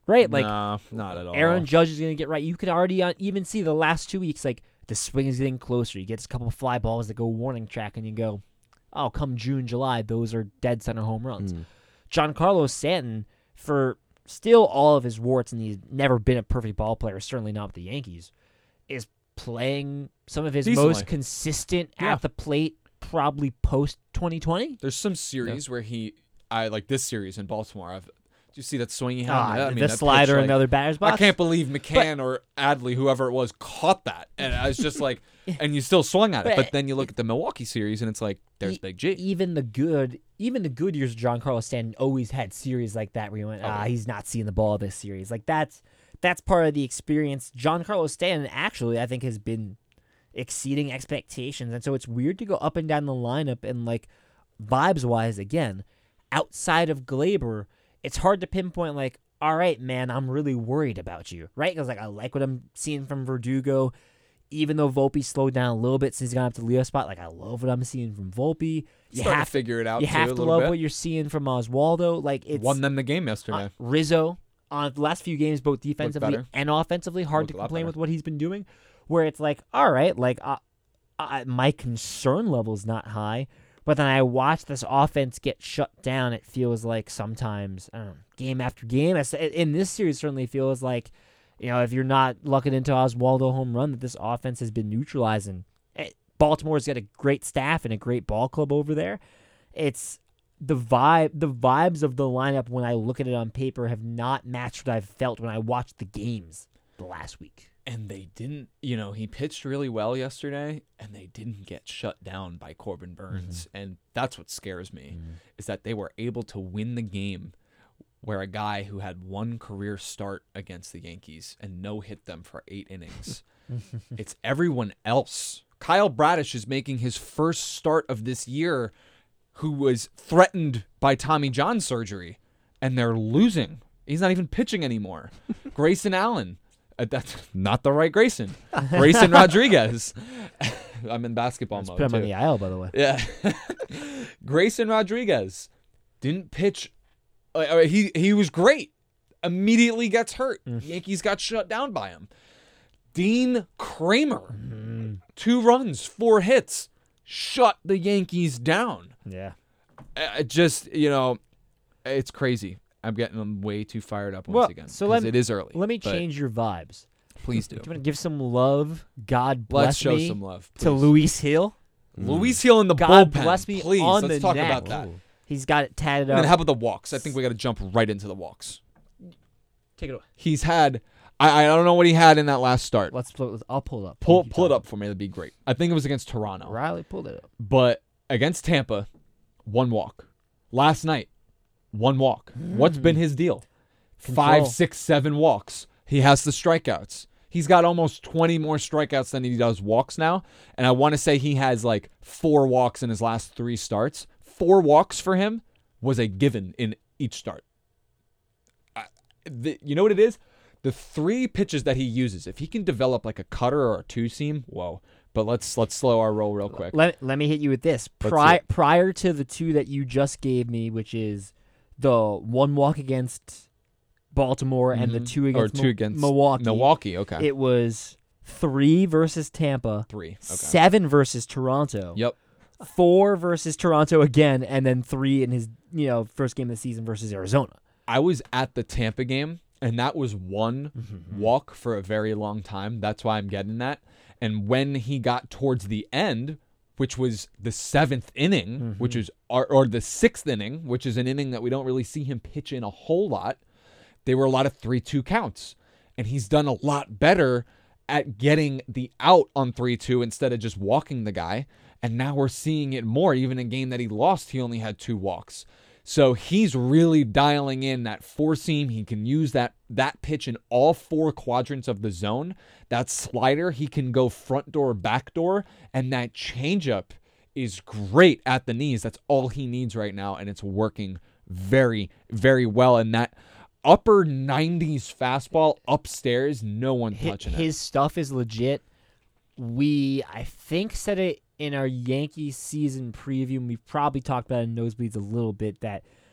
right? Like, no, not at all. Aaron Judge is going to get right. You can already uh, even see the last two weeks, like, the swing is getting closer. He gets a couple of fly balls that go warning track, and you go, oh, come June, July, those are dead center home runs. Mm. Giancarlo Stanton, for still all of his warts, and he's never been a perfect ball player, certainly not with the Yankees, is playing some of his Decently. most consistent Yeah. at the plate, probably post twenty twenty. There's some series where he, I like this series in Baltimore. I've, did you see that swing he had? Ah, I mean, the that pitch, slider like, in the other batter's box. I can't believe McCann or Adley, whoever it was, caught that. And I was just like, and you still swung at it. But But then you look at the Milwaukee series, and it's like, there's E- Big G. Even the good, even the good years of Giancarlo Stanton always had series like that where you went, Oh, ah, yeah. he's not seeing the ball this series. Like that's that's part of the experience. Giancarlo Stanton actually, I think, has been exceeding expectations, and so it's weird to go up and down the lineup and like vibes wise again, outside of Glaber, it's hard to pinpoint like, all right, man, I'm really worried about you, right? Because like I like what I'm seeing from Verdugo. Even though Volpe slowed down a little bit since he's gone up to Leo spot, like I love what I'm seeing from Volpe. You Starting have to figure it out, You too, have a to little love bit. what you're seeing from Oswaldo. Like it's Won them the game yesterday. uh, Rizzo on the last few games, both defensively better. and offensively. Hard Looked to a lot complain better. with what he's been doing. Where it's like, all right, like uh, uh, my concern level's not high, but then I watch this offense get shut down. It feels like sometimes, I don't know, game after game. I say- In this series, certainly feels like, you know, if you're not lucking into Oswaldo home run, that this offense has been neutralizing. Eh, Baltimore's got a great staff and a great ball club over there. It's the vibe, the vibes of the lineup when I look at it on paper have not matched what I've felt when I watched the games the last week. And they didn't, you know, he pitched really well yesterday, and they didn't get shut down by Corbin Burns. Mm-hmm. And that's what scares me, is that they were able to win the game where a guy who had one career start against the Yankees and no hit them for eight innings. It's everyone else. Kyle Bradish is making his first start of this year, who was threatened by Tommy John surgery, and they're losing. He's not even pitching anymore. Grayson Allen. Uh, that's not the right Grayson. Grayson Rodriguez. I'm in basketball Let's mode, put him on too. the aisle, by the way. Yeah. Grayson Rodriguez didn't pitch. Uh, uh, he he was great. Immediately gets hurt. Yankees got shut down by him. Dean Kramer, two runs, four hits, shut the Yankees down. Yeah. Uh, just, you know, it's crazy. I'm getting them way too fired up once Well, again. so 'cause let me- it is early. Let me but change your vibes. Please do. Do you want to give some love? God bless Let's show me some love. to please. Luis Hill. Luis Hill in the God bullpen. bless me Please, on let's the talk neck. about that. He's got it tatted And up. then how about the walks? I think we got to jump right into the walks. Take it away. He's had, I, I don't know what he had in that last start. Let's pull it. I'll pull it up. Pull You pull it talk. up for me. That'd be great. I think it was against Toronto. Riley pulled it up. But against Tampa, one walk. Last night, one walk. What's been his deal? Five, Control. six, seven walks. He has the strikeouts. He's got almost twenty more strikeouts than he does walks now. And I want to say he has like four walks in his last three starts. Four walks for him was a given in each start. I, the, you know what it is? The three pitches that he uses, if he can develop like a cutter or a two seam, whoa. But let's let's slow our roll real quick. Let, let me hit you with this. Let's Pri- see it. prior to the two that you just gave me, which is the one walk against Baltimore and the Mhm. two or against, two Mo- against Milwaukee. Milwaukee, okay. It was three versus Tampa, Three. Okay. seven versus Toronto, Yep. four versus Toronto again, and then three in his you know first game of the season versus Arizona. I was at the Tampa game, and that was one walk for a very long time. That's why I'm getting that. And when he got towards the end, which was the seventh inning, which is or, or the sixth inning, which is an inning that we don't really see him pitch in a whole lot, they were a lot of three two counts. And he's done a lot better at getting the out on three two instead of just walking the guy. And now we're seeing it more. Even a game that he lost, he only had two walks. So he's really dialing in that four seam. He can use that that pitch in all four quadrants of the zone. That slider, he can go front door, back door, and that changeup is great at the knees. That's all he needs right now, and it's working very, very well. And that upper nineties fastball upstairs, no one Hi- touching His stuff is legit. We, I think, said it in our Yankees season preview, and we've probably talked about it in Nosebleeds a little bit, that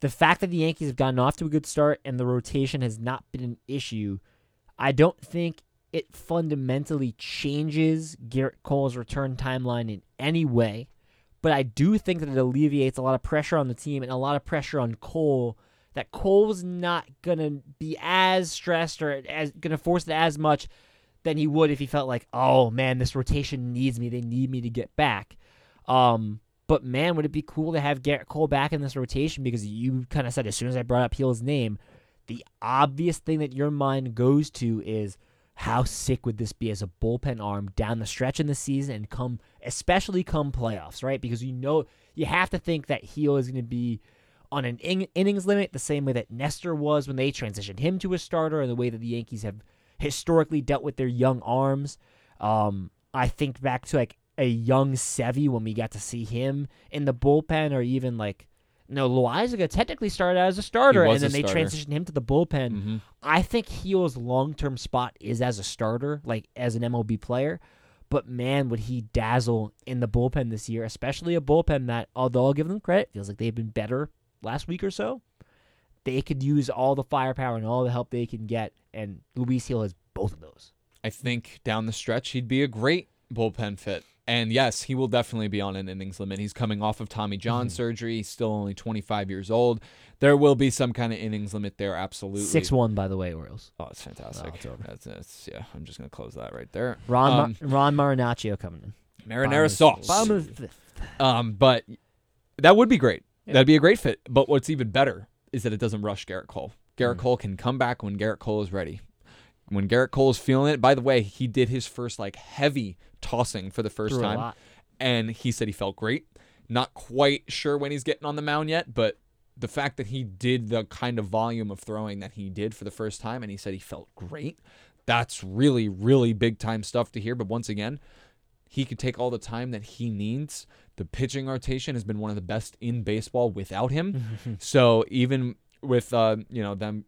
the fact that the Yankees have gotten off to a good start and the rotation has not been an issue, I don't think it fundamentally changes Garrett Cole's return timeline in any way. But I do think that it alleviates a lot of pressure on the team and a lot of pressure on Cole, that Cole's not going to be as stressed or as going to force it as much than he would if he felt like, oh, man, this rotation needs me. They need me to get back. Um, but, man, would it be cool to have Garrett Cole back in this rotation? Because you kind of said as soon as I brought up Heal's name, the obvious thing that your mind goes to is, how sick would this be as a bullpen arm down the stretch in the season and come, especially come playoffs, right? Because you know you have to think that Heal is going to be on an in- innings limit the same way that Nestor was when they transitioned him to a starter, and the way that the Yankees have historically dealt with their young arms. Um, I think back to like a young Sevy when we got to see him in the bullpen, or even like, no, Loaizaga technically started out as a starter, and then they starter. transitioned him to the bullpen. Mm-hmm. I think Heal's long-term spot is as a starter, like as an M L B player. But, man, would he dazzle in the bullpen this year, especially a bullpen that, although I'll give them credit, feels like they've been better last week or so. They could use all the firepower and all the help they can get, and Luis Gil has both of those. I think down the stretch he'd be a great bullpen fit. And yes, he will definitely be on an innings limit. He's coming off of Tommy John Mm-hmm. surgery. He's still only twenty-five years old. There will be some kind of innings limit there, absolutely. six one, by the way, Orioles. Oh, it's fantastic. Oh, it's over. That's, that's, yeah, I'm just going to close that right there. Ron, um, Mar- Ron Marinaccio coming in. Marinara sauce. Bottom of the fifth. Um, but that would be great. Yeah. That'd be a great fit. But what's even better is that it doesn't rush Garrett Cole. Garrett Mm. Cole can come back when Garrett Cole is ready. When Garrett Cole is feeling it, by the way, he did his first like heavy tossing for the first Threw a time. lot. And he said he felt great. Not quite sure when he's getting on the mound yet, but the fact that he did the kind of volume of throwing that he did for the first time, and he said he felt great, that's really, really big-time stuff to hear. But once again, he could take all the time that he needs. The pitching rotation has been one of the best in baseball without him. So even with uh, you know them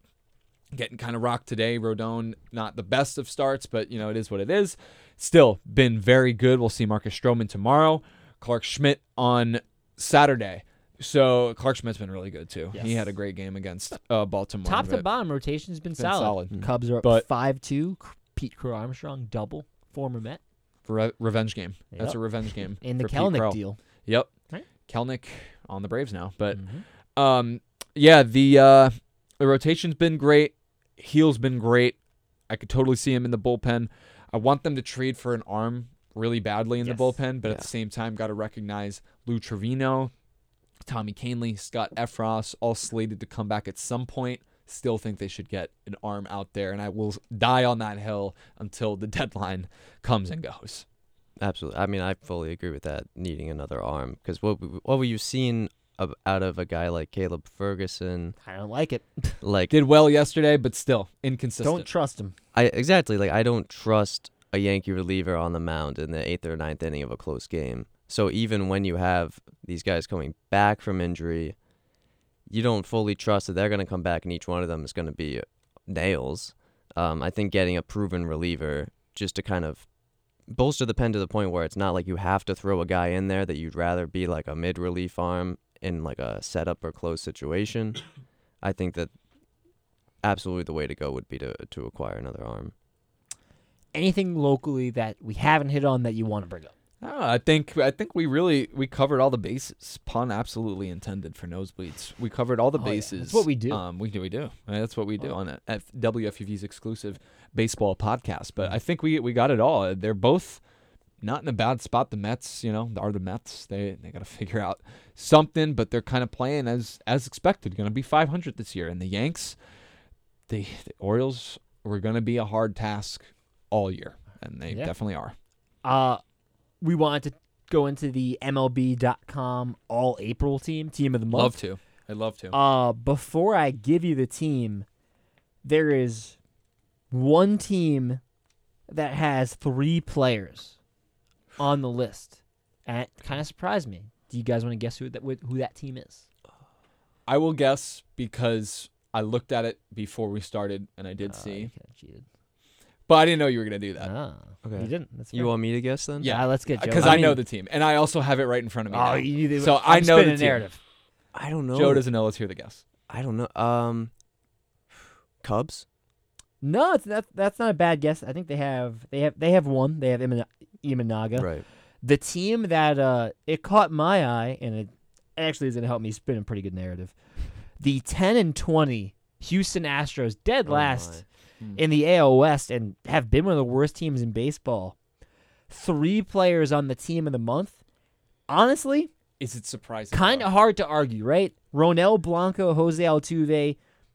getting kind of rocked today, Rodon, not the best of starts, but you know it is what it is. Still been very good. We'll see Marcus Stroman tomorrow. Clark Schmidt on Saturday. So Clark Schmidt's been really good too. Yes. He had a great game against uh, Baltimore. Top to but bottom, rotation's been, been solid. solid. Cubs are up But- five two. Pete Crow Armstrong, double, former Met. Re- revenge game. That's Yep. a revenge game. In the for Pete Kelnick Crow. deal. Yep. Right. Kelnick on the Braves now. But Mhm. um, yeah, the uh, the rotation's been great. Heal's been great. I could totally see him in the bullpen. I want them to trade for an arm really badly in Yes. the bullpen, but at Yeah. the same time, got to recognize Lou Trevino, Tommy Kahnle, Scott Efros, all slated to come back at some point. Still think they should get an arm out there, and I will die on that hill until the deadline comes and goes. Absolutely. I mean, I fully agree with that, needing another arm. Because what, we- what we've seen of, out of a guy like Caleb Ferguson, I don't like it. like, Did well yesterday, but still inconsistent. Don't trust him. I exactly, like, I don't trust a Yankee reliever on the mound in the eighth or ninth inning of a close game. So even when you have these guys coming back from injury, you don't fully trust that they're going to come back and each one of them is going to be nails. Um, I think getting a proven reliever just to kind of bolster the pen to the point where it's not like you have to throw a guy in there, that you'd rather be like a mid-relief arm in like a setup or close situation. I think that absolutely the way to go would be to to acquire another arm. Anything locally that we haven't hit on that you want to bring up? No, I think I think we really we covered all the bases. Pun absolutely intended for nosebleeds. We covered all the Oh, yeah. bases. That's what we do. Um, we do. We do. I mean, that's what we do Oh. on it at W F U V's exclusive baseball podcast. But I think we we got it all. They're both not in a bad spot. The Mets, you know, are the Mets. They they got to figure out something, but they're kind of playing as as expected. Going to be five hundred this year. And the Yanks, the, the Orioles were going to be a hard task all year, and they Yeah. definitely are. Uh, we wanted to go into the M L B dot com All April team, team of the month. Love to. I'd love to. Uh, before I give you the team, there is one team that has three players on the list, and it kind of surprised me. Do you guys want to guess who that who that team is? I will guess because I looked at it before we started and I did Uh, see, you kinda cheated. but I didn't know you were going to do that. Ah, Okay. you didn't. That's You fair. want me to guess then? Yeah, Ah, let's get Joe. Because I, know the team and I also have it right in front of me. Oh, now. you need to, So I'm I know the spinning team. narrative. I don't know. Joe doesn't know. Let's hear the guess. I don't know. Um, Cubs. No, it's that, that's not a bad guess. I think they have they have they have one. They have Imana- Imanaga. Right. The team that uh, it caught my eye, and it actually is going to help me spin a pretty good narrative. The ten and twenty Houston Astros, dead Oh, last Hmm. in the A L West, and have been one of the worst teams in baseball. Three players on the team of the month. Honestly, Is it surprising? kind of hard to argue, right? Ronel Blanco, Jose Altuve,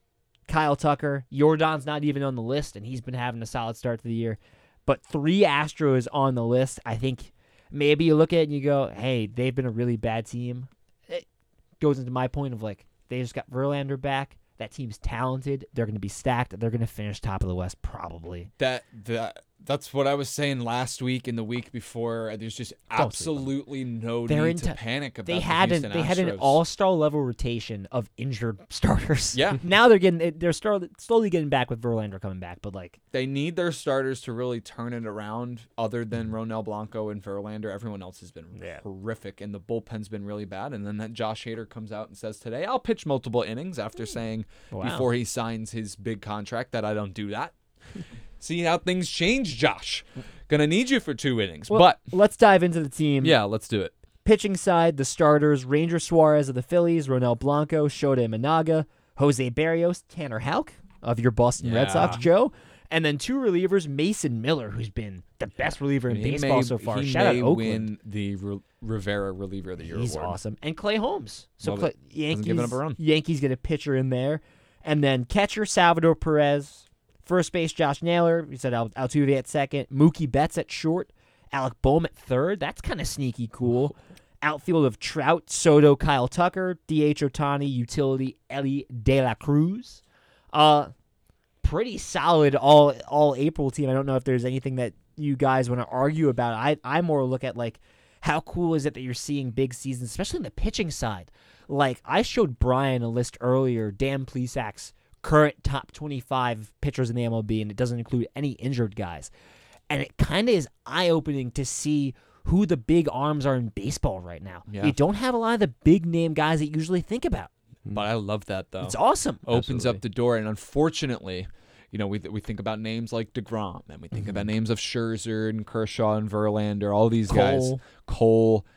Kyle Tucker. Jordan's not even on the list, and he's been having a solid start to the year. But three Astros on the list, I think maybe you look at it and you go, hey, they've been a really bad team. It goes into my point of, like, they just got Verlander back. That team's talented. They're going to be stacked. They're going to finish top of the West probably. That that that's what I was saying last week and the week before. There's just Don't sleep on absolutely no They're need into- to panic about They the had an Houston they had an Astros. all-star level rotation of injured starters. Yeah. Now they're getting they're start, slowly getting back with Verlander coming back, but like They need their starters to really turn it around. Other than Ronel Blanco and Verlander, everyone else has been Yeah. horrific, and the bullpen's been really bad. And then that Josh Hader comes out and says today, "I'll pitch multiple innings," after saying Wow. before he signs his big contract that I don't do that. See how things change, Josh. Gonna need you for two innings, well, but let's dive into the team. yeah, let's do it. Pitching side, the starters, Ranger Suarez of the Phillies, Ronel Blanco, Shota Imanaga, Jose Barrios, Tanner Houck of your Boston Red Yeah. Sox, Joe. And then two relievers, Mason Miller, who's been the best reliever in He baseball may, so far. he Shout may out Oakland. win the Re- Rivera Reliever of the Year He's award. awesome. And Clay Holmes. So Love Clay, it. Doesn't Yankees, give it up a run. Yankees get a pitcher in there. And then catcher Salvador Perez. First base Josh Naylor. We said Al- Altuve at second. Mookie Betts at short. Alec Boehm at third. That's kind of sneaky cool. Outfield of Trout, Soto, Kyle Tucker. D H Otani, utility Ellie De La Cruz. Uh, pretty solid all all April team. I don't know if there's anything that you guys want to argue about. I I more look at, like, how cool is it that you're seeing big seasons, especially in the pitching side. Like, I showed Brian a list earlier, Dan Plesac's current top twenty-five pitchers in the M L B, and it doesn't include any injured guys. And it kind of is eye-opening to see who the big arms are in baseball right now. Yeah. You don't have a lot of the big-name guys that you usually think about. But I love that, though. It's awesome. Opens Absolutely. up the door, and unfortunately, you know, we th- we think about names like DeGrom, and we think Mm-hmm. about names of Scherzer and Kershaw and Verlander, all these Cole. guys, Cole,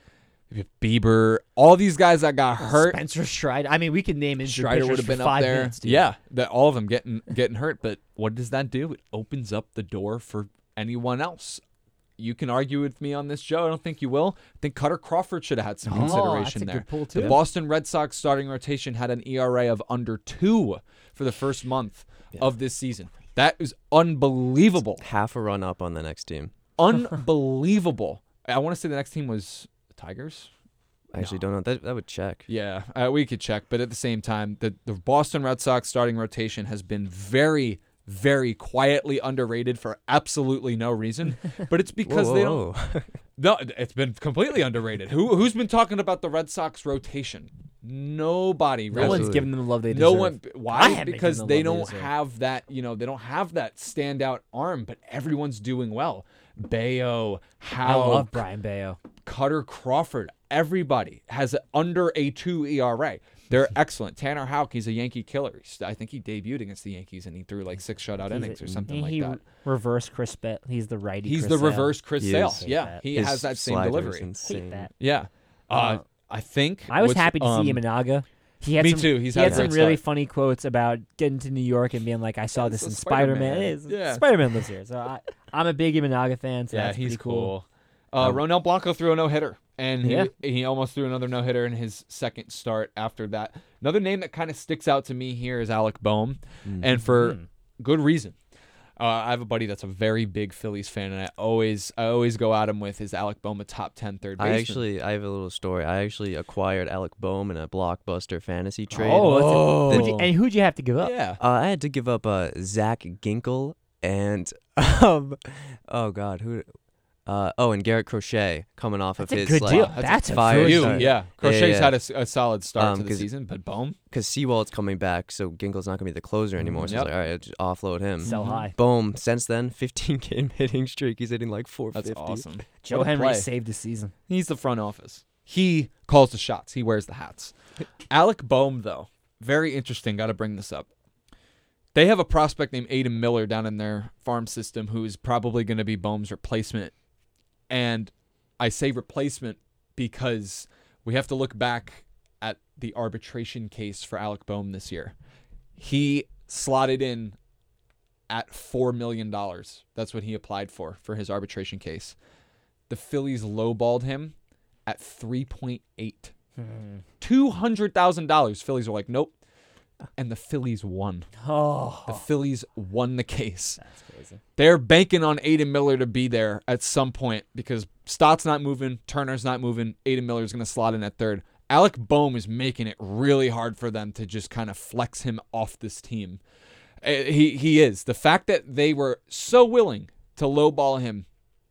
Bieber, all these guys that got hurt. Spencer Strider. I mean, we could name injured Strider pitchers would have for been five up there. minutes, dude. Yeah, that all of them getting getting hurt. But what does that do? It opens up the door for anyone else. You can argue with me on this, Joe. I don't think you will. I think Cutter Crawford should have had some Oh, that's consideration a there. good pull, The too. Boston Red Sox starting rotation had an E R A of under two for the first month of this season. That is unbelievable. Half a run up on the next team. Unbelievable. I want to say the next team was the Tigers. I actually don't know. That that would check. Yeah, uh, we could check. But at the same time, the, the Boston Red Sox starting rotation has been very, very quietly underrated for absolutely no reason. But it's because Whoa, they whoa, don't. whoa. No, it's been completely underrated. Who who's been talking about the Red Sox rotation? Nobody. No Really. one's Absolutely. giving them the love they No deserve. one. I Why? haven't Because given them they the love don't deserve. have that. You know, they don't have that standout arm. But everyone's doing well. Bayo, I Howe, love Brian Bayo. Cutter Crawford. Everybody has a, under a two E R A. They're excellent. Tanner Houck, he's a Yankee killer. He's- I think he debuted against the Yankees and he threw like six shutout He's innings a- or something he, like he that. reverse Chris Bet. He's the righty. He's Chris the Sale. reverse Chris He Sale. is. Yeah, Hate he His has that same slider's delivery. Hate insane. that. Yeah. Uh, Uh, I think. I was what's- happy to um, see Imanaga. He had me some, too. He's he had had a some great really start. funny quotes about getting to New York and being like, "I saw It's this a in Spider-Man." Spider-Man. It is. Yeah. Spider-Man lives here, so I, I'm a big Imanaga fan. So Yeah, that's he's pretty cool. cool. Uh, Um, Ronel Blanco threw a no-hitter, and he, Yeah. he almost threw another no-hitter in his second start after that. Another name that kind of sticks out to me here is Alec Boehm, and for Mm. good reason. Uh, I have a buddy that's a very big Phillies fan, and I always I always go at him with, is Alec Boehm a top ten third baseman? I actually, I have a little story. I actually acquired Alec Boehm in a blockbuster fantasy trade. Oh, that's a- Oh. who'd you- and who'd you have to give up? Yeah. Uh, I had to give up uh, Zach Ginkel and um, oh god, who? Uh, oh, and Garrett Crochet coming off That's of a his good like, deal. That's a That's a fire good You, start. yeah. Crochet's yeah. had a, s- a solid start Um, to the 'cause- season, but Boehm? because Sewald's coming back, so Ginkel's not gonna be the closer anymore. So Yep. I was like, all right, I'll just offload him. Sell Mhm. high. Boom. Since then, fifteen game hitting streak. He's hitting like four That's fifty. awesome. Joe What a Henry play. saved the season. He's the front office. he calls the shots. He wears the hats. Alec Boehm, though, very interesting. Got to bring this up. They have a prospect named Aiden Miller down in their farm system who is probably going to be Boehm's replacement. And I say replacement because we have to look back at the arbitration case for Alec Boehm this year. He slotted in at four million dollars. That's what he applied for, for his arbitration case. The Phillies lowballed him at three point eight. Hmm. two hundred thousand dollars. Phillies are like, nope. And the Phillies won. Oh. The Phillies won the case. That's crazy. They're banking on Aiden Miller to be there at some point because Stott's not moving, Turner's not moving, Aiden Miller's going to slot in at third. Alec Boehm is making it really hard for them to just kind of flex him off this team. He he is. The fact that they were so willing to lowball him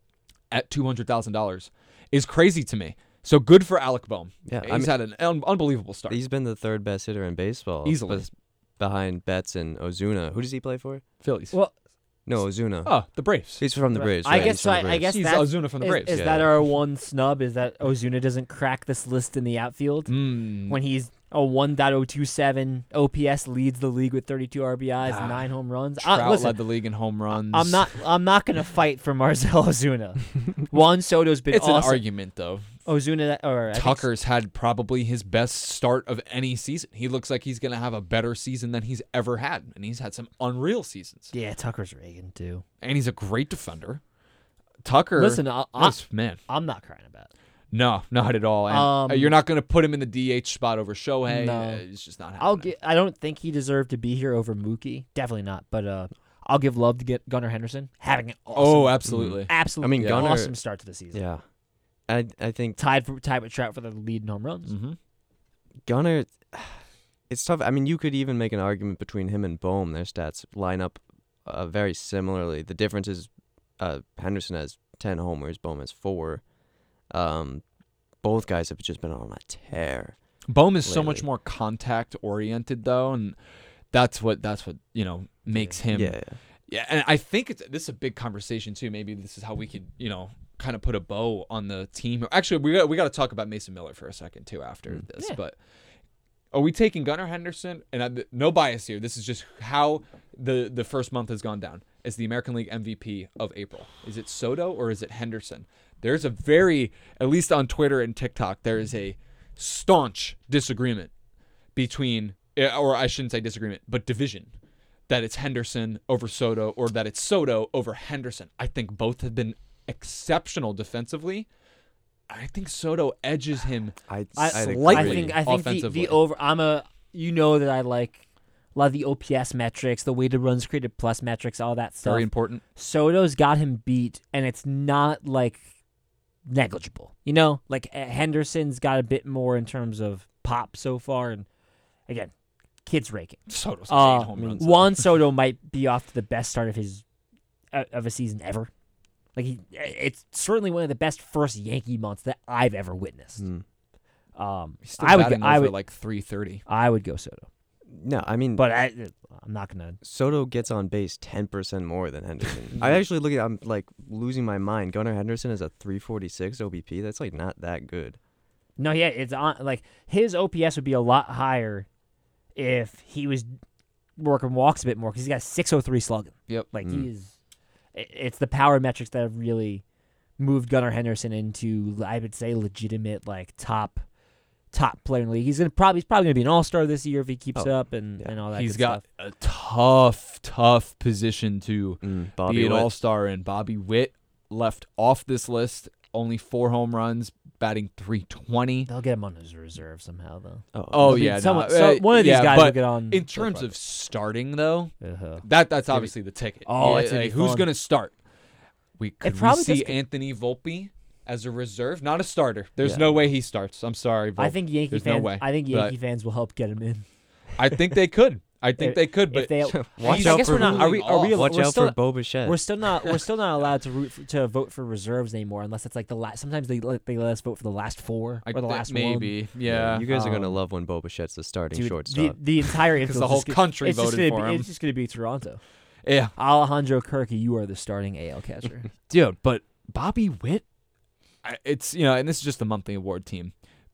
at two hundred thousand dollars is crazy to me. So good for Alec Boehm. Yeah, He's I mean, had an un- unbelievable start. He's been the third best hitter in baseball. Easily. bes- Behind Betts and Ozuna. Who does he play for? Phillies. Well, No, Ozuna. oh, the Braves. He's from the Braves. I right, guess he's from the I, I Braves. guess He's that's, Ozuna from the is, Braves. Is Yeah. that our one snub? Is that Ozuna doesn't crack this list in the outfield Mm. when he's a one point oh two seven O P S, leads the league with thirty-two R B Is, Ah. nine home runs. Trout Uh, listen, led the league in home runs. I'm not. I'm not gonna fight for Marcell Ozuna. Juan Soto's been It's awesome. an argument, though. Ozuna or I think Tucker's had probably his best start of any season. He looks like he's going to have a better season than he's ever had, and he's had some unreal seasons. Yeah, Tucker's Reagan too. And he's a great defender. Tucker, Listen, I, I, is- man, I'm not crying about it. no, not at all. And Um, uh, you're not going to put him in the D H spot over Shohei. No. Uh, it's just not happening. I'll get. I don't think he deserved to be here over Mookie. Definitely not. But uh, I'll give love to get Gunnar Henderson having an awesome, Oh, absolutely. absolutely, I mean, Gunnar- awesome start to the season. Yeah. I I think Tied for tied with Trout for the lead in home runs. Mm-hmm. Gunnar, it's tough. I mean, you could even make an argument between him and Boehm. Their stats line up uh, very similarly. The difference is uh, Henderson has ten homers, Boehm has four. Um, both guys have just been on a tear. Boehm is so much lately. more contact oriented, though, and that's what that's what you know makes him. Yeah, Yeah, and I think it's this is a big conversation too. Maybe this is how we could, you know, kind of put a bow on the team. Actually, we got we got to talk about Mason Miller for a second too after Mm. this. Yeah. But are we taking Gunnar Henderson? And I, no bias here. This is just how the the first month has gone down as the American League M V P of April. Is it Soto or is it Henderson? There's a very, at least on Twitter and TikTok, there is a staunch disagreement between, or I shouldn't say disagreement, but division. That it's Henderson over Soto or that it's Soto over Henderson. I think both have been exceptional defensively. I think Soto edges him I, I, I'd slightly I agree. think I think the, offensively. the over. I'm a. You know that I like a lot of the O P S metrics, the weighted runs created plus metrics, all that stuff. very important. Soto's got him beat, and it's not like negligible. You know, like uh, Henderson's got a bit more in terms of pop so far, and again, kid's raking. Soto's Uh, eight home runs. Juan Soto might be off to the best start of his uh, of a season ever. Like he, it's certainly one of the best first Yankee months that I've ever witnessed. Mm. Um, He's still I would, batting I over would, like three thirty. I would go Soto, No, I mean, but I, I'm not gonna. Soto gets on base ten percent more than Henderson. I actually look at I'm like losing my mind. Gunnar Henderson is a three forty-six O B P. That's like not that good. No, yeah, it's on. Like his O P S would be a lot higher if he was working walks a bit more because he's got six oh three slugging. Yep. Like Mm. he is. it- It's the power metrics that have really moved Gunnar Henderson into, I would say, legitimate like top top player in the league. He's gonna probably he's probably gonna be an all star this year if he keeps Oh, up and, yeah. and all that. He's good got stuff. a tough, tough position to Mm, Bobby be an Witt. all-star in. Bobby Witt left off this list. Only four home runs, batting three twenty. They'll get him on his reserve somehow though. Oh, Oh There'll be yeah, someone, no, so uh, one of these yeah, guys will but get on. in terms of starting though, uh-huh. that that's gonna be- obviously the ticket. Oh, Yeah, it's gonna be like, who's fun. gonna start? We could we probably see just get- Anthony Volpe as a reserve, not a starter. There's Yeah. no way he starts. I'm sorry, Volpe. I think Yankee There's fans. no way. I think But Yankee fans will help get him in. I think they could. I think If- they could, if but they- Watch I out guess for we're not. Are we? Are we? Watch we're out still, for Bo Bichette. We're still not. We're still not allowed to root for, to vote for reserves anymore, unless it's like the last. Sometimes they let, they let us vote for the last four I or the think last maybe, yeah. you guys are gonna um, love when Bo Bichette's the starting one. Dude, shortstop. the, the entire 'Cause infield the whole is gonna- country it's just voted gonna for be, him. It's just gonna be Toronto. yeah, Alejandro Kirky, you are the starting A L catcher. dude. But Bobby Witt, I- it's you know, and this is just the monthly award team.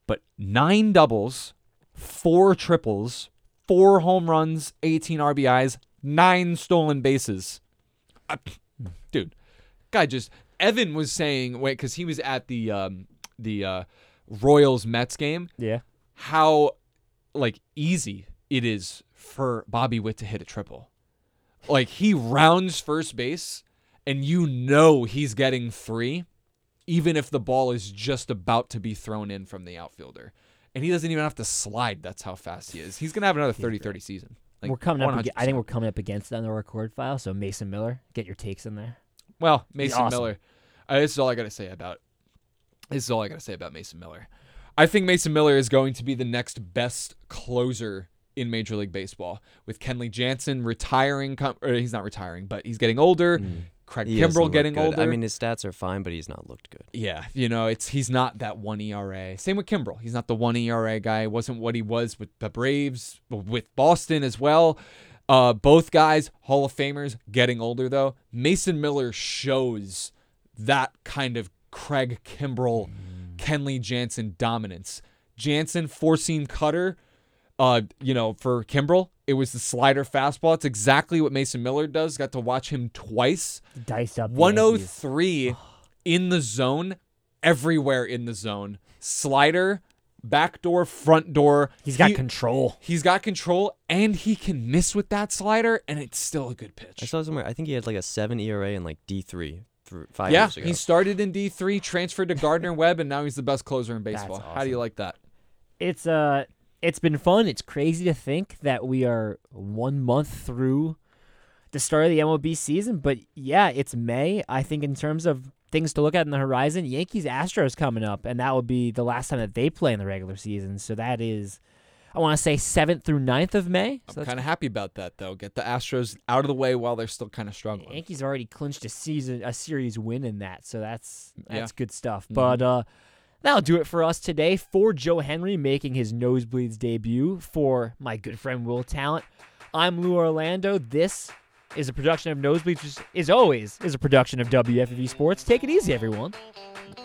but nine doubles, four triples, four home runs, eighteen R B Is, nine stolen bases. Uh, dude, guy just Evan was saying wait because he was at the um, the uh, Royals Mets game. Yeah. How like easy it is for Bobby Witt to hit a triple. Like he rounds first base, and you know he's getting three, even if the ball is just about to be thrown in from the outfielder. And he doesn't even have to slide. That's how fast he is. He's going to have another thirty thirty season. Like we're coming up. one hundred percent. Ag- I think we're coming up against it on the record file. So Mason Miller, get your takes in there. Well, Mason awesome. Miller. Uh, this is all I got to say about. This is all I got to say about Mason Miller. I think Mason Miller is going to be the next best closer in Major League Baseball. With Kenley Jansen retiring, com- or he's not retiring, but he's getting older. Mm. Craig He Kimbrell doesn't getting look good. older. I mean, his stats are fine, but he's not looked good. Yeah, you know, it's he's not that one E R A. Same with Kimbrell. He's not the one E R A guy. He wasn't what he was with the Braves, with Boston as well. Uh, both guys, Hall of Famers, getting older though. Mason Miller shows that kind of Craig Kimbrell, mm. Kenley Jansen dominance. Jansen, four-seam cutter. Uh, you know, for Kimbrell, it was the slider fastball. It's exactly what Mason Miller does. Got to watch him twice. Diced up. one oh three in the zone, everywhere in the zone. Slider, back door, front door. He's got He- control. He's got control, and he can miss with that slider, and it's still a good I pitch. saw somewhere. I think he had like a seven E R A and like D three th- five Yeah, years ago. he started in D three, transferred to Gardner Webb, and now he's the best closer in baseball. That's How do you awesome. like that? It's uh, it's been fun. It's crazy to think that we are one month through the start of the M L B season, but yeah, it's May. I think in terms of things to look at in the horizon, Yankees Astros coming up, and that will be the last time that they play in the regular season. So that is, I want to say seventh through ninth of May. So I'm kind of happy about that, though. Get the Astros out of the way while they're still kind of struggling. Yankees already clinched a season, a series win in that, so that's that's Yeah. good stuff. Mm-hmm. But uh, that'll do it for us today. For Joe Henry making his Nosebleeds debut, for my good friend Will Talent, I'm Lou Orlando. This is a production of Nosebleeds, which is always is a production of W F V Sports. Take it easy, everyone.